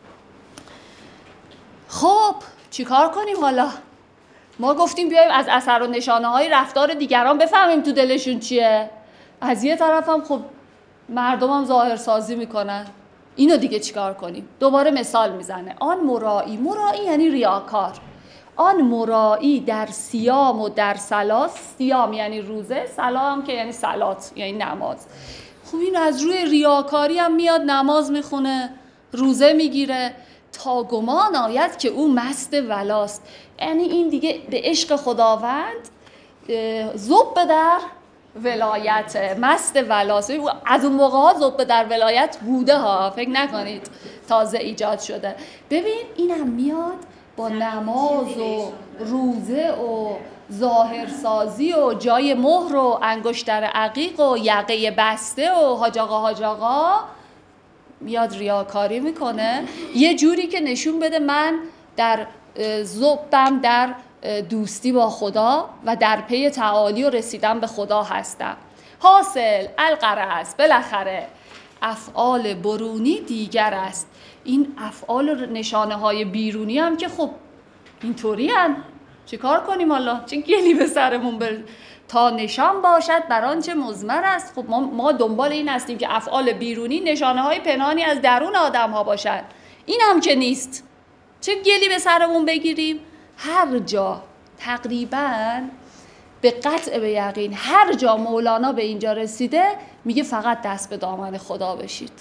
خب چیکار کنیم حالا؟ ما گفتیم بیایم از اثر و نشانه های رفتار دیگران بفهمیم تو دلشون چیه. از یه طرف هم خب مردم هم ظاهرسازی میکنن، اینو دیگه چیکار کنیم؟ دوباره مثال میزنه. آن مرایی، مرایی یعنی ریاکار، آن مرایی در صیام و در صلات، صیام یعنی روزه، صلات که یعنی صلات یعنی نماز. خب این از روی ریاکاری هم میاد نماز میخونه، روزه میگیره، تا گمان آید که او مست ولاست. یعنی این دیگه به عشق خداوند ذوب در ولایت، مست ولاست. از اون موقع ها ذوب در ولایت بوده ها، فکر نکنید تازه ایجاد شده. ببین اینم میاد با نماز و روزه و ظاهرسازی و جای مهر و انگشتر عقیق و یقه بسته و حاج آقا حاج آقا میاد ریاکاری میکنه، یه جوری که نشون بده من در ذوبم در دوستی با خدا و در پی تعالی و رسیدن به خدا هستم. حاصل الغرض بالاخره افعال برونی دیگر است. این افعال و نشانه های بیرونی هم که خب اینطوری هن. چه کار کنیم حالا؟ چه گلی به سرمون بر... تا نشان باشد بر آنچه مضمر است. خب ما, ما دنبال این هستیم که افعال بیرونی نشانه های پنهانی از درون آدم ها باشد. این هم که نیست. چه گلی به سرمون بگیریم؟ هر جا تقریباً به قطع به یقین هر جا مولانا به اینجا رسیده میگه فقط دست به دامن خدا بشید،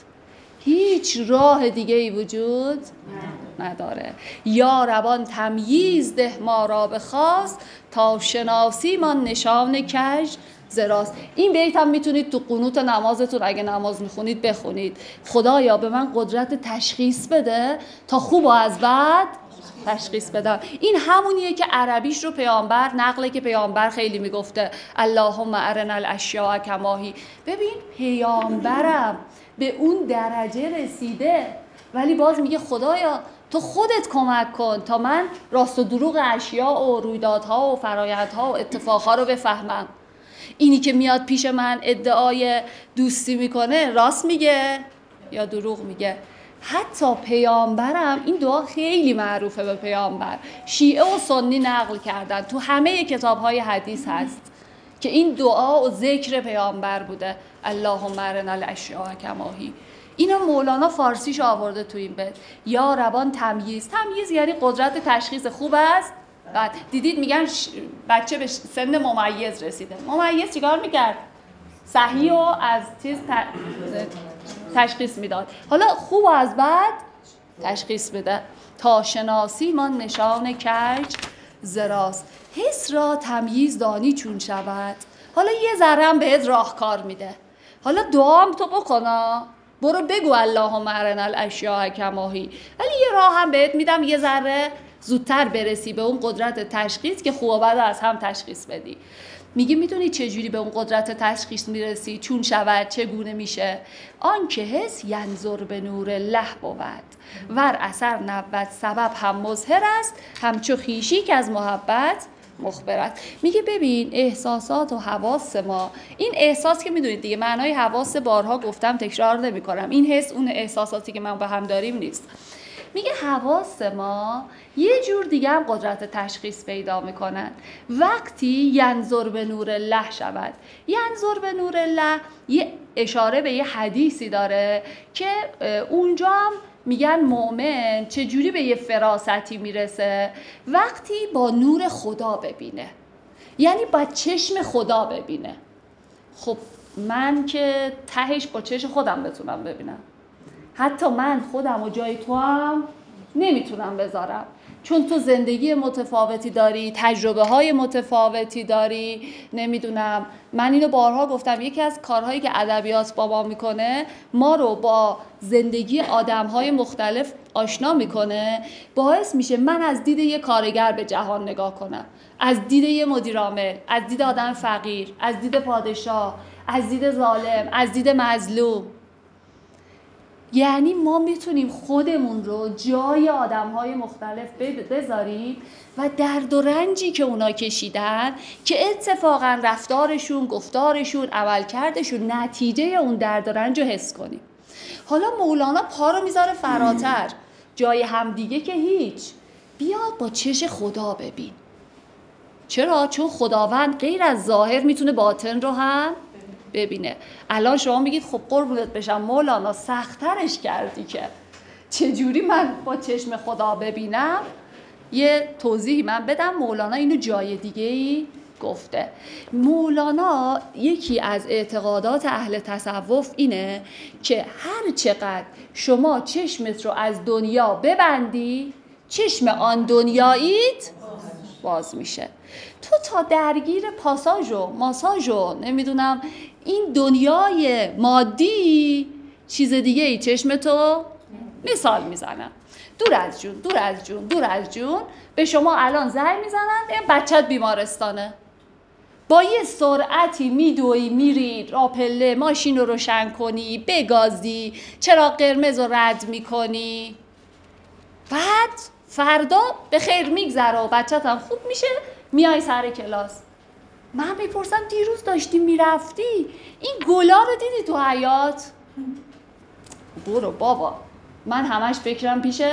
هیچ راه دیگه ای وجود نداره. یا ربان تمییز ده ما را بخواست، تا شناسی من نشان کج زراست. این بیت هم میتونید تو قنوت نمازتون اگه نماز میخونید بخونید. خدایا به من قدرت تشخیص بده تا خوب و از بد تشخیص بدم. این همونیه که عربیش رو پیامبر نقله که پیامبر خیلی میگفته اللهم ارنا الاشیاء کما هی. ببین پیامبرم به اون درجه رسیده ولی باز میگه خدایا تو خودت کمک کن تا من راست و دروغ اشیاء و رویدادها و فرایندها و اتفاقها رو بفهمم. اینی که میاد پیش من ادعای دوستی میکنه راست میگه یا دروغ میگه؟ حتی پیامبرم این دعا خیلی معروفه به پیامبر، شیعه و سنی نقل کردن، تو همه کتاب‌های حدیث هست که این دعا و ذکر پیامبر بوده اللهم ارنا الاشیاء کما هی. اینو مولانا فارسیش آورده تو این بیت. یا ربان تمییز، تمییز یعنی قدرت تشخیص خوب است. بعد دیدید میگن بچه به سن ممیز رسیده، ممیز چیکار میکرد؟ صحیح و از چیز تشخیص میداد. حالا خوب و از بد تشخیص بده. تا شناسی من نشان کج زراست، حس را تمییز دانی چون شود. حالا یه ذره هم بهت راهکار میده. حالا دعام تو بکنا، برو بگو اللهم ارنا الاشیاء کما هی، ولی یه راه هم بهت میدم یه ذره زودتر برسی به اون قدرت تشخیص که خوب و بد از هم تشخیص بدی. میگه میدونی چه جوری به اون قدرت تشخیص میرسی؟ چون شود چگونه میشه؟ آن که حس ینظر به نور الله بود، ور اثر نبود سبب هم مظهر است، همچو خویشی که از محبت مخبرت. میگه ببین احساسات و حواس ما، این احساس که میدونید دیگه معنای حواس بارها گفتم تکرار نمی کنم، این حس اون احساساتی که من با هم داریم نیست. میگه حواس ما یه جور دیگه هم قدرت تشخیص پیدا میکنن وقتی ینظر به نور الله شود. ینظر به نور الله یه اشاره به یه حدیثی داره که اونجا هم میگن مؤمن چجوری به یه فراستی میرسه؟ وقتی با نور خدا ببینه، یعنی با چشم خدا ببینه. خب من که تهش با چشم خودم بتونم ببینم، حتی من خودم و جای تو هم نمیتونم بذارم، چون تو زندگی متفاوتی داری، تجربه های متفاوتی داری. نمیدونم، من اینو بارها گفتم، یکی از کارهایی که ادبیات با ما میکنه، ما رو با زندگی آدمهای مختلف آشنا میکنه، باعث میشه من از دید یه کارگر به جهان نگاه کنم، از دید یه مدیر عامل، از دید آدم فقیر، از دید پادشاه، از دید ظالم، از دید مظلوم. یعنی ما میتونیم خودمون رو جای آدم‌های مختلف بذاریم و درد و رنجی که اونا کشیدن، که اتفاقا رفتارشون، گفتارشون، عملکردشون نتیجه اون درد و رنج رو حس کنیم. حالا مولانا پا رو میذاره فراتر، جای همدیگه که هیچ، بیاد با چش خدا ببین. چرا؟ چون خداوند غیر از ظاهر میتونه باطن رو هم ببینه. الان شما میگید خب قربونت بشم مولانا سخت‌ترش کردی که چجوری من با چشم خدا ببینم؟ یه توضیحی من بدم. مولانا اینو جای دیگه‌ای گفته. مولانا یکی از اعتقادات اهل تصوف اینه که هر چقدر شما چشمت رو از دنیا ببندی، چشم آن دنیاییت باز میشه. تو تا درگیر پاساژ و ماساژ و نمیدونم این دنیای مادی، چیز دیگه ای چشم تو، مثال میزنم، دور از جون دور از جون دور از جون به شما الان زنگ میزنن این بچت بیمارستانه، با یه سرعتی میدوی میری راپله ماشین رو روشن کنی، بگازی، چراغ قرمز رو رد میکنی، بعد فردا به خیر میگذره و بچت هم خوب میشه، میای سر کلاس. من میپرسم دیروز داشتی میرفتی این گلا رو دیدی تو حیاط؟ برو بابا، من همش فکرم پیشه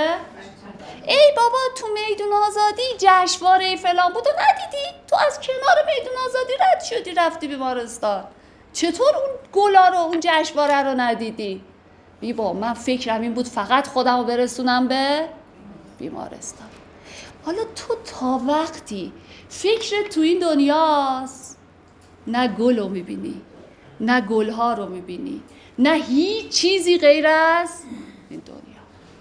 ای بابا تو میدون آزادی جشنواره فلان بود و ندیدی؟ تو از کنار میدون آزادی رد شدی رفتی بیمارستان، چطور اون گلا رو، اون جشنواره رو ندیدی؟ بی بابا من فکرم این بود فقط خودم رو برسونم به بیمارستان. حالا تو تا وقتی فکرت تو این دنیاست، نه گل رو میبینی، نه گلها رو میبینی، نه هیچ چیزی غیر از این دنیا.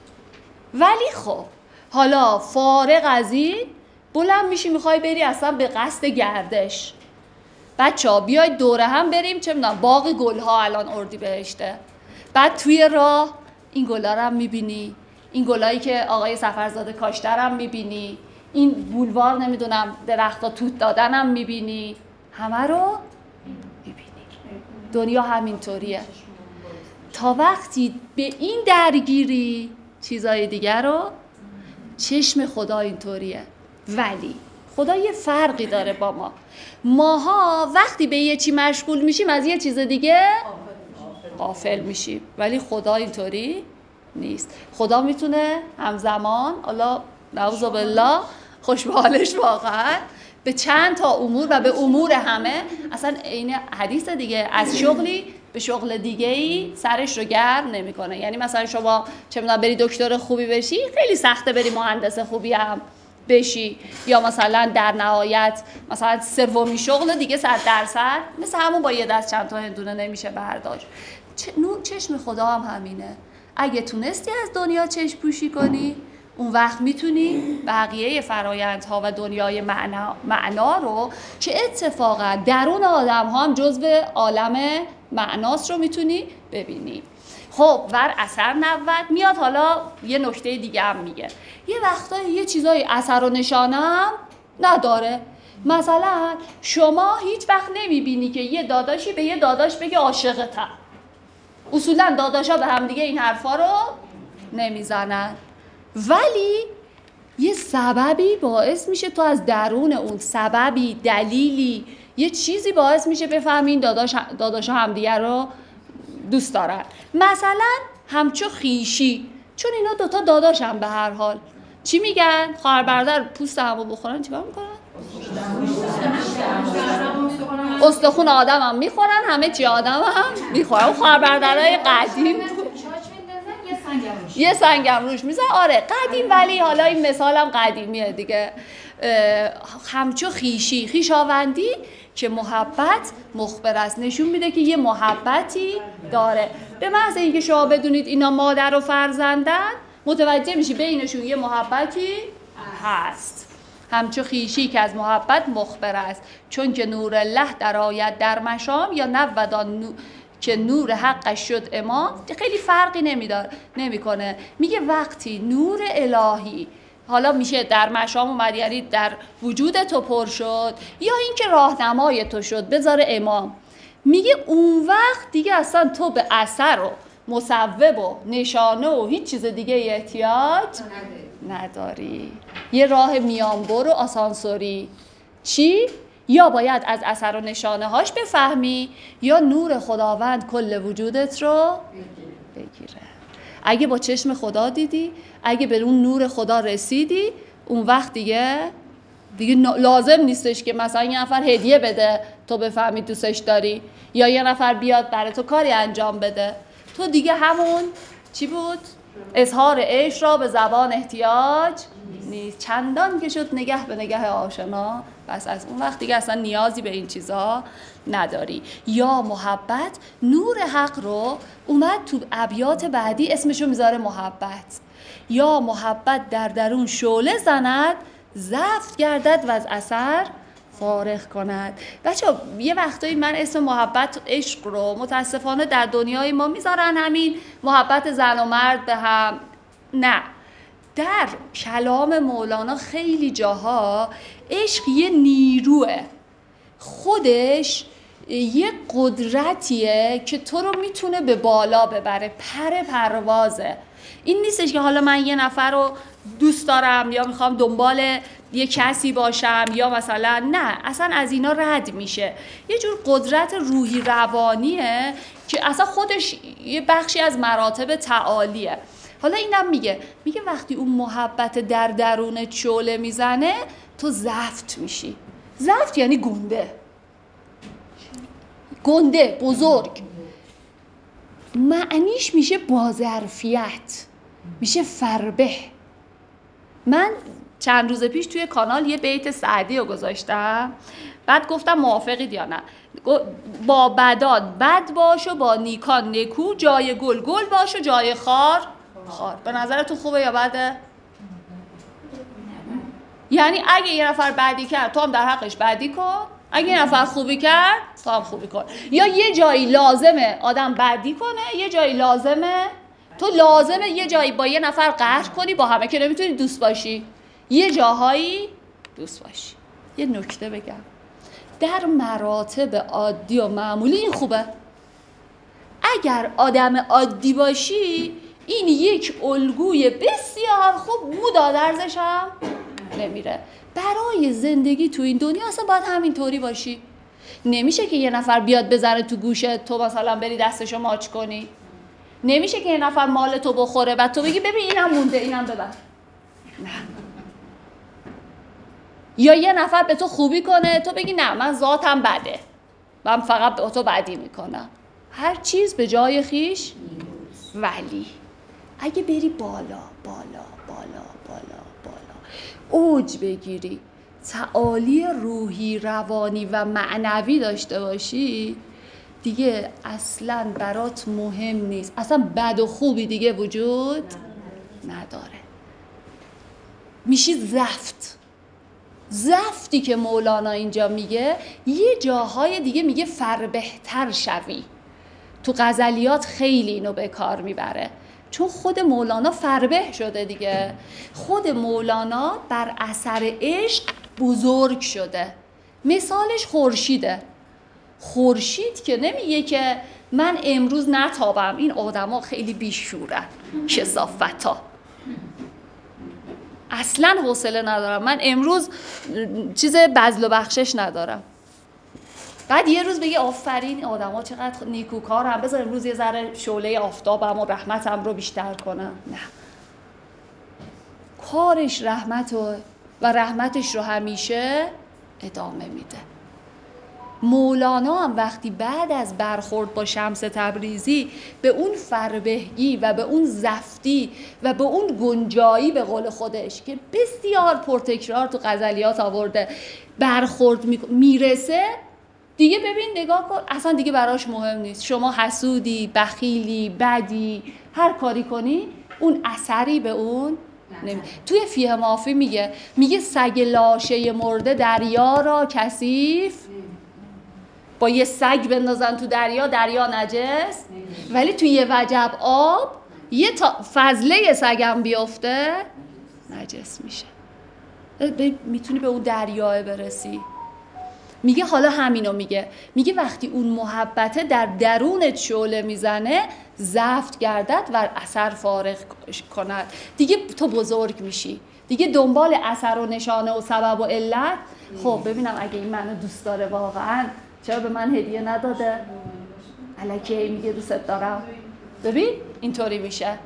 ولی خب حالا فارغ از این بلند میشی میخوای بری اصلا به قصد گردش. بچه ها بیاید دوره هم بریم چه میدونم باغ گلها، الان اردیبهشته، بعد توی راه این گلا رو هم میبینی، این گلایی که آقای سفرزاده کاشته هم میبینی، این بولوار نمیدونم درختا توت دادن هم میبینی، همه رو میبینی. دنیا همینطوریه. تا وقتی به این درگیری چیزای دیگر رو، چشم خدا اینطوریه. ولی خدا یه فرقی داره با ما. ماها وقتی به یه چی مشغول میشیم از یه چیز دیگه غافل میشیم، ولی خدا اینطوری نیست. خدا میتونه همزمان، الله نعوذ بالله، خوش به حالش واقعا، به چند تا امور و به امور همه، اصلا این حدیث دیگه، از شغلی به شغل دیگه ای سرش رو گرم نمیکنه. یعنی مثلا شما چه میدونم بری دکتر خوبی بشی، خیلی سخته بری مهندس خوبی هم بشی، یا مثلا در نهایت مثلا سومی شغل دیگه صد درصد مثل همون با یه دست چند تا هندونه نمیشه برداشت. چشم خدا هم همینه. اگه تونستی از دنیا چشم پوشی کنی، اون وقت میتونی بقیه فرایندها و دنیای معنا, معنا رو که اتفاقا درون آدم ها هم جزو عالم معناست رو میتونی ببینی. خب ور اثر نبود میاد. حالا یه نکته دیگه هم میگه، یه وقتایی یه چیزای اثر و نشانم نداره. مثلا شما هیچ وقت نمیبینی که یه داداشی به یه داداش بگه عاشقتم. اصولا داداشا به هم دیگه این حرفا رو نمیزنن، ولی یه سببی باعث میشه تو از درون اون سببی، دلیلی، یه چیزی باعث میشه بفهمین داداش داداشا همدیگه رو دوست دارن. مثلا همچو خیشی، چون اینا دوتا داداش هم به هر حال چی میگن؟ خواهر برادر پوست همو بخورن چیکار میکنن؟ استخون آدم هم میخورن، همه چی آدم هم میخورن. اون خواهر برادرای قدیم یه سنگم روش میزن. آره قدیم، ولی حالا این مثالم قدیمیه دیگه. همچو خیشی، خویشاوندی که محبت مخبر است، نشون میده که یه محبتی داره. به محض اینکه شما بدونید اینا مادر و فرزندن، متوجه میشی بینشون یه محبتی هست. همچو خیشی که از محبت مخبر است، چون که نور الله در آید در مشام، یا نبودان نو... که نور حقش شد امام. خیلی فرقی نمیدار نمیکنه. میگه وقتی نور الهی حالا میشه در مشام اومد، یعنی در وجود تو پر شد، یا اینکه راهنمای تو شد بذاره امام. میگه اون وقت دیگه اصلا تو به اثر و مصوب و نشانه و هیچ چیز دیگه احتیاج نداری. یه راه میانبر و آسانسوری. چی؟ یا باید از اثر و نشانه هاش بفهمی، یا نور خداوند کل وجودت رو بگیره. اگه با چشم خدا دیدی، اگه به اون نور خدا رسیدی، اون وقت دیگه دیگه لازم نیستش که مثلا یه نفر هدیه بده تو بفهمی دوستش داری، یا یه نفر بیاد برای تو کاری انجام بده. تو دیگه همون چی بود؟ اظهار عشق را به زبان احتیاج نیست. چندان که شد نگه به نگه آشنا، بس از اون وقت دیگه اصلا نیازی به این چیزا نداری. یا محبت نور حق رو اومد تو ابیات بعدی اسمشو میذاره محبت. یا محبت در درون شعله زند، زفت گردد و از اثر فارغ کند. بچه یه وقتایی من اسم محبت عشق رو متاسفانه در دنیای ما میذارن همین محبت زن و مرد به هم. نه، در کلام مولانا خیلی جاها عشق یه نیروه، خودش یه قدرتیه که تو رو میتونه به بالا ببره، پر پروازه. این نیستش که حالا من یه نفر رو دوست دارم یا میخوام دنبال یه کسی باشم یا مثلا، نه، اصلا از اینا رد میشه. یه جور قدرت روحی روانیه که اصلا خودش یه بخشی از مراتب تعالیه. حالا اینم میگه میگه وقتی اون محبت در درون شعله میزنه تو زفت میشی. زفت یعنی گنده، گنده، بزرگ. معنیش میشه بازرفیت، میشه فربه. من چند روز پیش توی کانال یه بیت سعدی رو گذاشتم، بعد گفتم موافقید یا نه. با بدان بد باش و با نیکان نکو، جای گل گل باش و جای خار خار. به نظرتون خوبه یا بده؟ یعنی اگه یه نفر بدی کرد تو هم در حقش بدی کن، اگه یه نفر خوبی کرد تو هم خوبی کن. یا یه جایی لازمه آدم بدی کنه، یه جایی لازمه تو لازمه یه جایی با یه نفر قهر کنی، با همه که نمیتونی دوست باشی، یه جاهایی دوست باشی. یه نکته بگم، در مراتب عادی و معمولی این خوبه. اگر آدم عادی باشی این یک الگوی بسیار خوب، مودادرزش هم نمیره. برای زندگی تو این دنیا اصلا باید همین طوری باشی. نمیشه که یه نفر بیاد بزنه تو گوشت تو مثلا بری دستشو ماچ کنی. نمیشه که یه نفر مال تو بخوره بعد تو بگی ببین اینم مونده اینم ببر. نه. یا یه نفر به تو خوبی کنه تو بگی نه من ذاتم بده، من فقط به تو بدی میکنم. هر چیز به جای خیش. ولی اگه بری بالا بالا بالا بالا بالا اوج بگیری، تعالی روحی روانی و معنوی داشته باشی، دیگه اصلا برات مهم نیست، اصلا بد و خوبی دیگه وجود نداره. میشی زفت. زفتی که مولانا اینجا میگه یه جاهای دیگه میگه فربهتر شوی. تو غزلیات خیلی اینو به کار میبره، چون خود مولانا فربه شده دیگه. خود مولانا بر اثر عشق بزرگ شده. مثالش خورشیده. خورشید که نمیگه که من امروز نتابم، این آدما خیلی بیشورن، کثافتا، اصلا حوصله ندارم، من امروز چیز بذل و بخشش ندارم. بعد یه روز بگی آفرین آدما چقدر نیکوکارم، بذار امروز یه ذره شعله آفتابم و رحمتم رو بیشتر کنم. نه، کارش رحمت و, و رحمتش رو همیشه ادامه میده. مولانا هم وقتی بعد از برخورد با شمس تبریزی به اون فربهگی و به اون زفتی و به اون گنجایی به قول خودش که بسیار پرتکرار تو غزلیات آورده برخورد میرسه، دیگه ببین نگاه کن اصلا دیگه براش مهم نیست شما حسودی، بخیلی، بدی، هر کاری کنی اون اثری به اون نمی... توی فیه مافی میگه میگه سگ لاشه مرده دریا را کثیف، با یه سگ بندازن تو دریا، دریا نجس، ولی توی یه وجب آب یه تا فضله سگم بیفته نجس میشه. میتونی به اون دریاه برسی. میگه حالا همینو میگه میگه وقتی اون محبته در درونت شعله میزنه زفت گردد و اثر فارغ کند، دیگه تو بزرگ میشی، دیگه دنبال اثر و نشانه و سبب و علت. خب ببینم اگه این منو دوست داره واقعا چرا به من هدیه نداده؟ الکی میگه دوست دارم. ببین اینطوری میشه.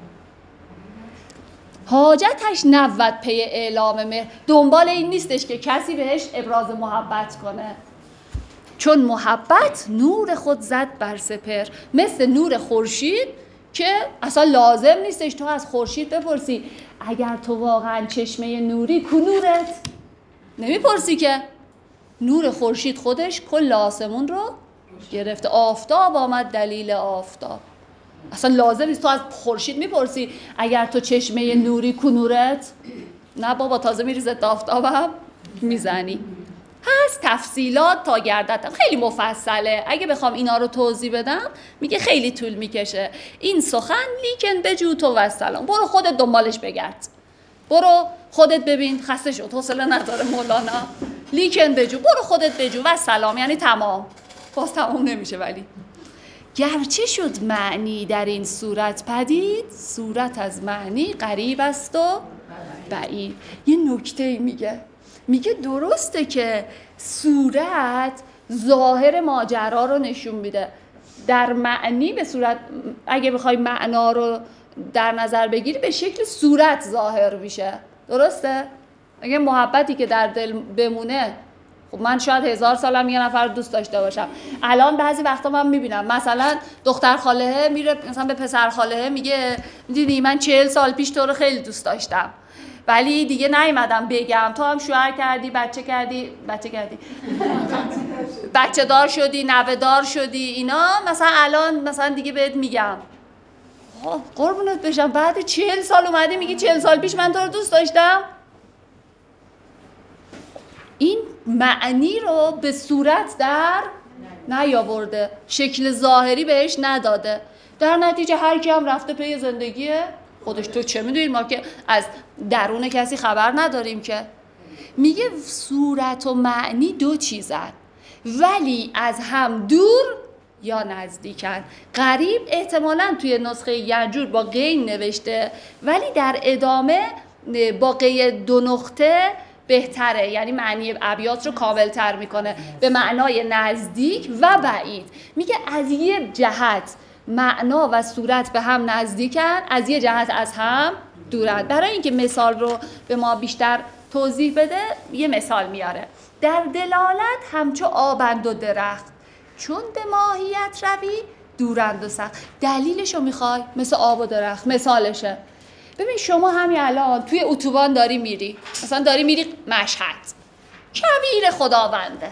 حاجتش نبود پی اعلام مهر، دنبال این نیستش که کسی بهش ابراز محبت کنه، چون محبت نور خود زد بر سپر، مثل نور خورشید که اصلا لازم نیستش تو از خورشید بپرسی اگر تو واقعا چشمه نوری کو نورت، نمیپرسی که نور خورشید خودش کل آسمون رو گرفته، آفتاب آمد دلیل آفتاب، اصلا لازم نیست تو از خورشید میپرسی اگر تو چشمه نوری کو نورت، نه بابا تازه میری ضد آفتابم میزنی. هست تفصیلات تا گردتم خیلی مفصله، اگه بخوام اینا رو توضیح بدم میگه خیلی طول میکشه. این سخن لیکن بجو تو و سلام، برو خودت دنبالش بگرد، برو خودت ببین، خسته شد حوصله نداره مولانا، لیکن بجو، برو خودت بجو و سلام، یعنی تمام، باز تمام نمیشه. ولی گرچه شد معنی در این صورت پدید، صورت از معنی قریب است و بعید. یه نکته میگه میگه درسته که صورت ظاهر ماجرا رو نشون میده، در معنی به صورت اگه بخوای معنا رو در نظر بگیری به شکل صورت ظاهر میشه، درسته؟ اگه محبتی که در دل بمونه، خب من شاید هزار سالم یه نفر دوست داشته باشم، الان بعضی وقتا من میبینم مثلا دختر خاله میره مثلا به پسر خاله میگه دیدی من چهل سال پیش تو رو خیلی دوست داشتم ولی دیگه نیومدم بگم، تو هم شوهر کردی، بچه کردی بچه کردی بچه دار شدی، نوه دار شدی، اینا مثلا الان مثلا دیگه بهت میگم قربونت بشم بعد چهل سال اومدی میگی چهل سال پیش من تو رو دوست داشتم. این معنی رو به صورت در نیاورده، شکل ظاهری بهش نداده، در نتیجه هر کی هم رفته پی زندگی خودش. تو چه میدونی؟ ما که از درون کسی خبر نداریم که. میگه صورت و معنی دو چیزن ولی از هم دور یا نزدیکن. قریب احتمالاً توی نسخه ینجور با غین نوشته ولی در ادامه با قی دو نقطه بهتره، یعنی معنی ابیات رو کامل تر میکنه به معنای نزدیک و بعید. میگه از یه جهت معنا و صورت به هم نزدیکن، از یه جهت از هم دورن. برای اینکه مثال رو به ما بیشتر توضیح بده یه مثال میاره. در دلالت همچو آبند و درخت، چون به ماهیت روی دورند و سخت. دلیلش رو میخوای؟ مثل آب و درخت مثالشه. ببین شما همین الان توی اتوبان داری میری، مثلا داری میری مشهد، کویر خداونده،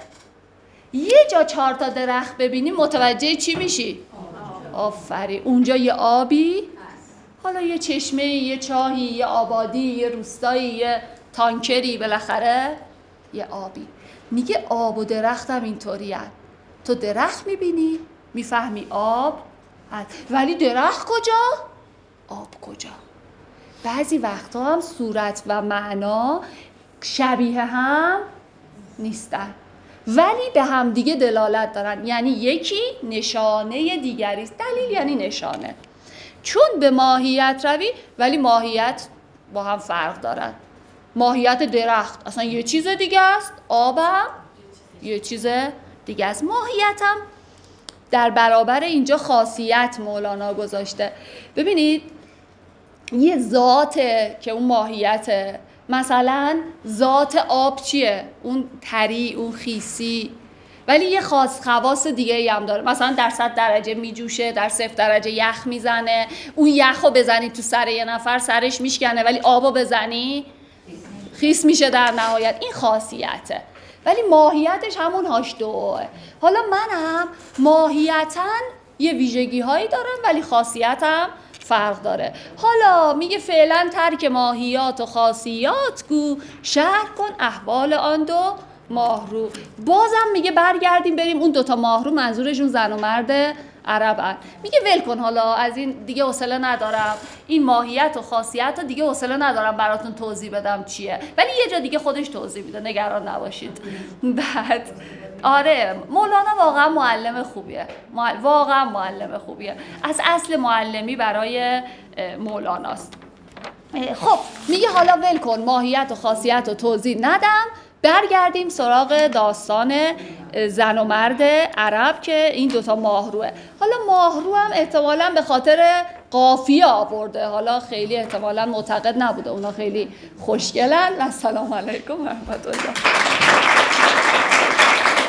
یه جا چهار تا درخت ببینی متوجه چی میشی؟ آفرین، اونجا یه آبی، حالا یه چشمه، یه چاهی، یه آبادی، یه روستایی، یه تانکری، بالاخره یه آبی. میگه آب و درخت هم اینطوری هست. تو درخت میبینی میفهمی آب هست. ولی درخت کجا؟ آب کجا؟ بعضی وقتا هم صورت و معنا شبیه هم نیستن ولی به هم دیگه دلالت دارن، یعنی یکی نشانه دیگری است. دلیل یعنی نشانه. چون به ماهیت روی، ولی ماهیت با هم فرق دارن. ماهیت درخت اصلا یه چیز دیگه است، آبم یه چیز دیگه است. ماهیت هم در برابر اینجا خاصیت مولانا گذاشته. ببینید یه ذاته که اون ماهیته، مثلا ذات آب چیه؟ اون تری، اون خیسی، ولی یه خاص خواص دیگه ای هم داره. مثلا در صد درجه میجوشه، در صفر درجه یخ میزنه. اون یخو بزنی تو سر یه نفر سرش میشکنه ولی آبو بزنی خیس میشه در نهایت. این خاصیته ولی ماهیتش همون هاش دوه. حالا منم ماهیتاً یه ویژگی هایی دارم ولی خاصیتم فرق داره. حالا میگه فعلا ترک ماهیات و خاصیات گو، شرح کن احوال آن دو ماهرو. بازم میگه برگردیم بریم اون دوتا ماهرو منظورشون زن و مرد عربن. میگه ول کن حالا از این دیگه حوصله ندارم، این ماهیت و خاصیت رو دیگه حوصله ندارم براتون توضیح بدم چیه، ولی یه جا دیگه خودش توضیح میده، نگران نباشید. بعد آره مولانا واقعا معلم خوبیه، واقعا معلم خوبیه، از اصل معلمی برای مولاناست. خب میگه حالا ول کن ماهیت و خاصیت رو توضیح ندم، برگردیم سراغ داستان زن و مرد عرب که این دوتا ماهروه. حالا ماهرو هم احتمالاً به خاطر قافیه آورده، حالا خیلی احتمالاً معتقد نبوده اونا خیلی خوشگلن. السلام علیکم و رحمت الله.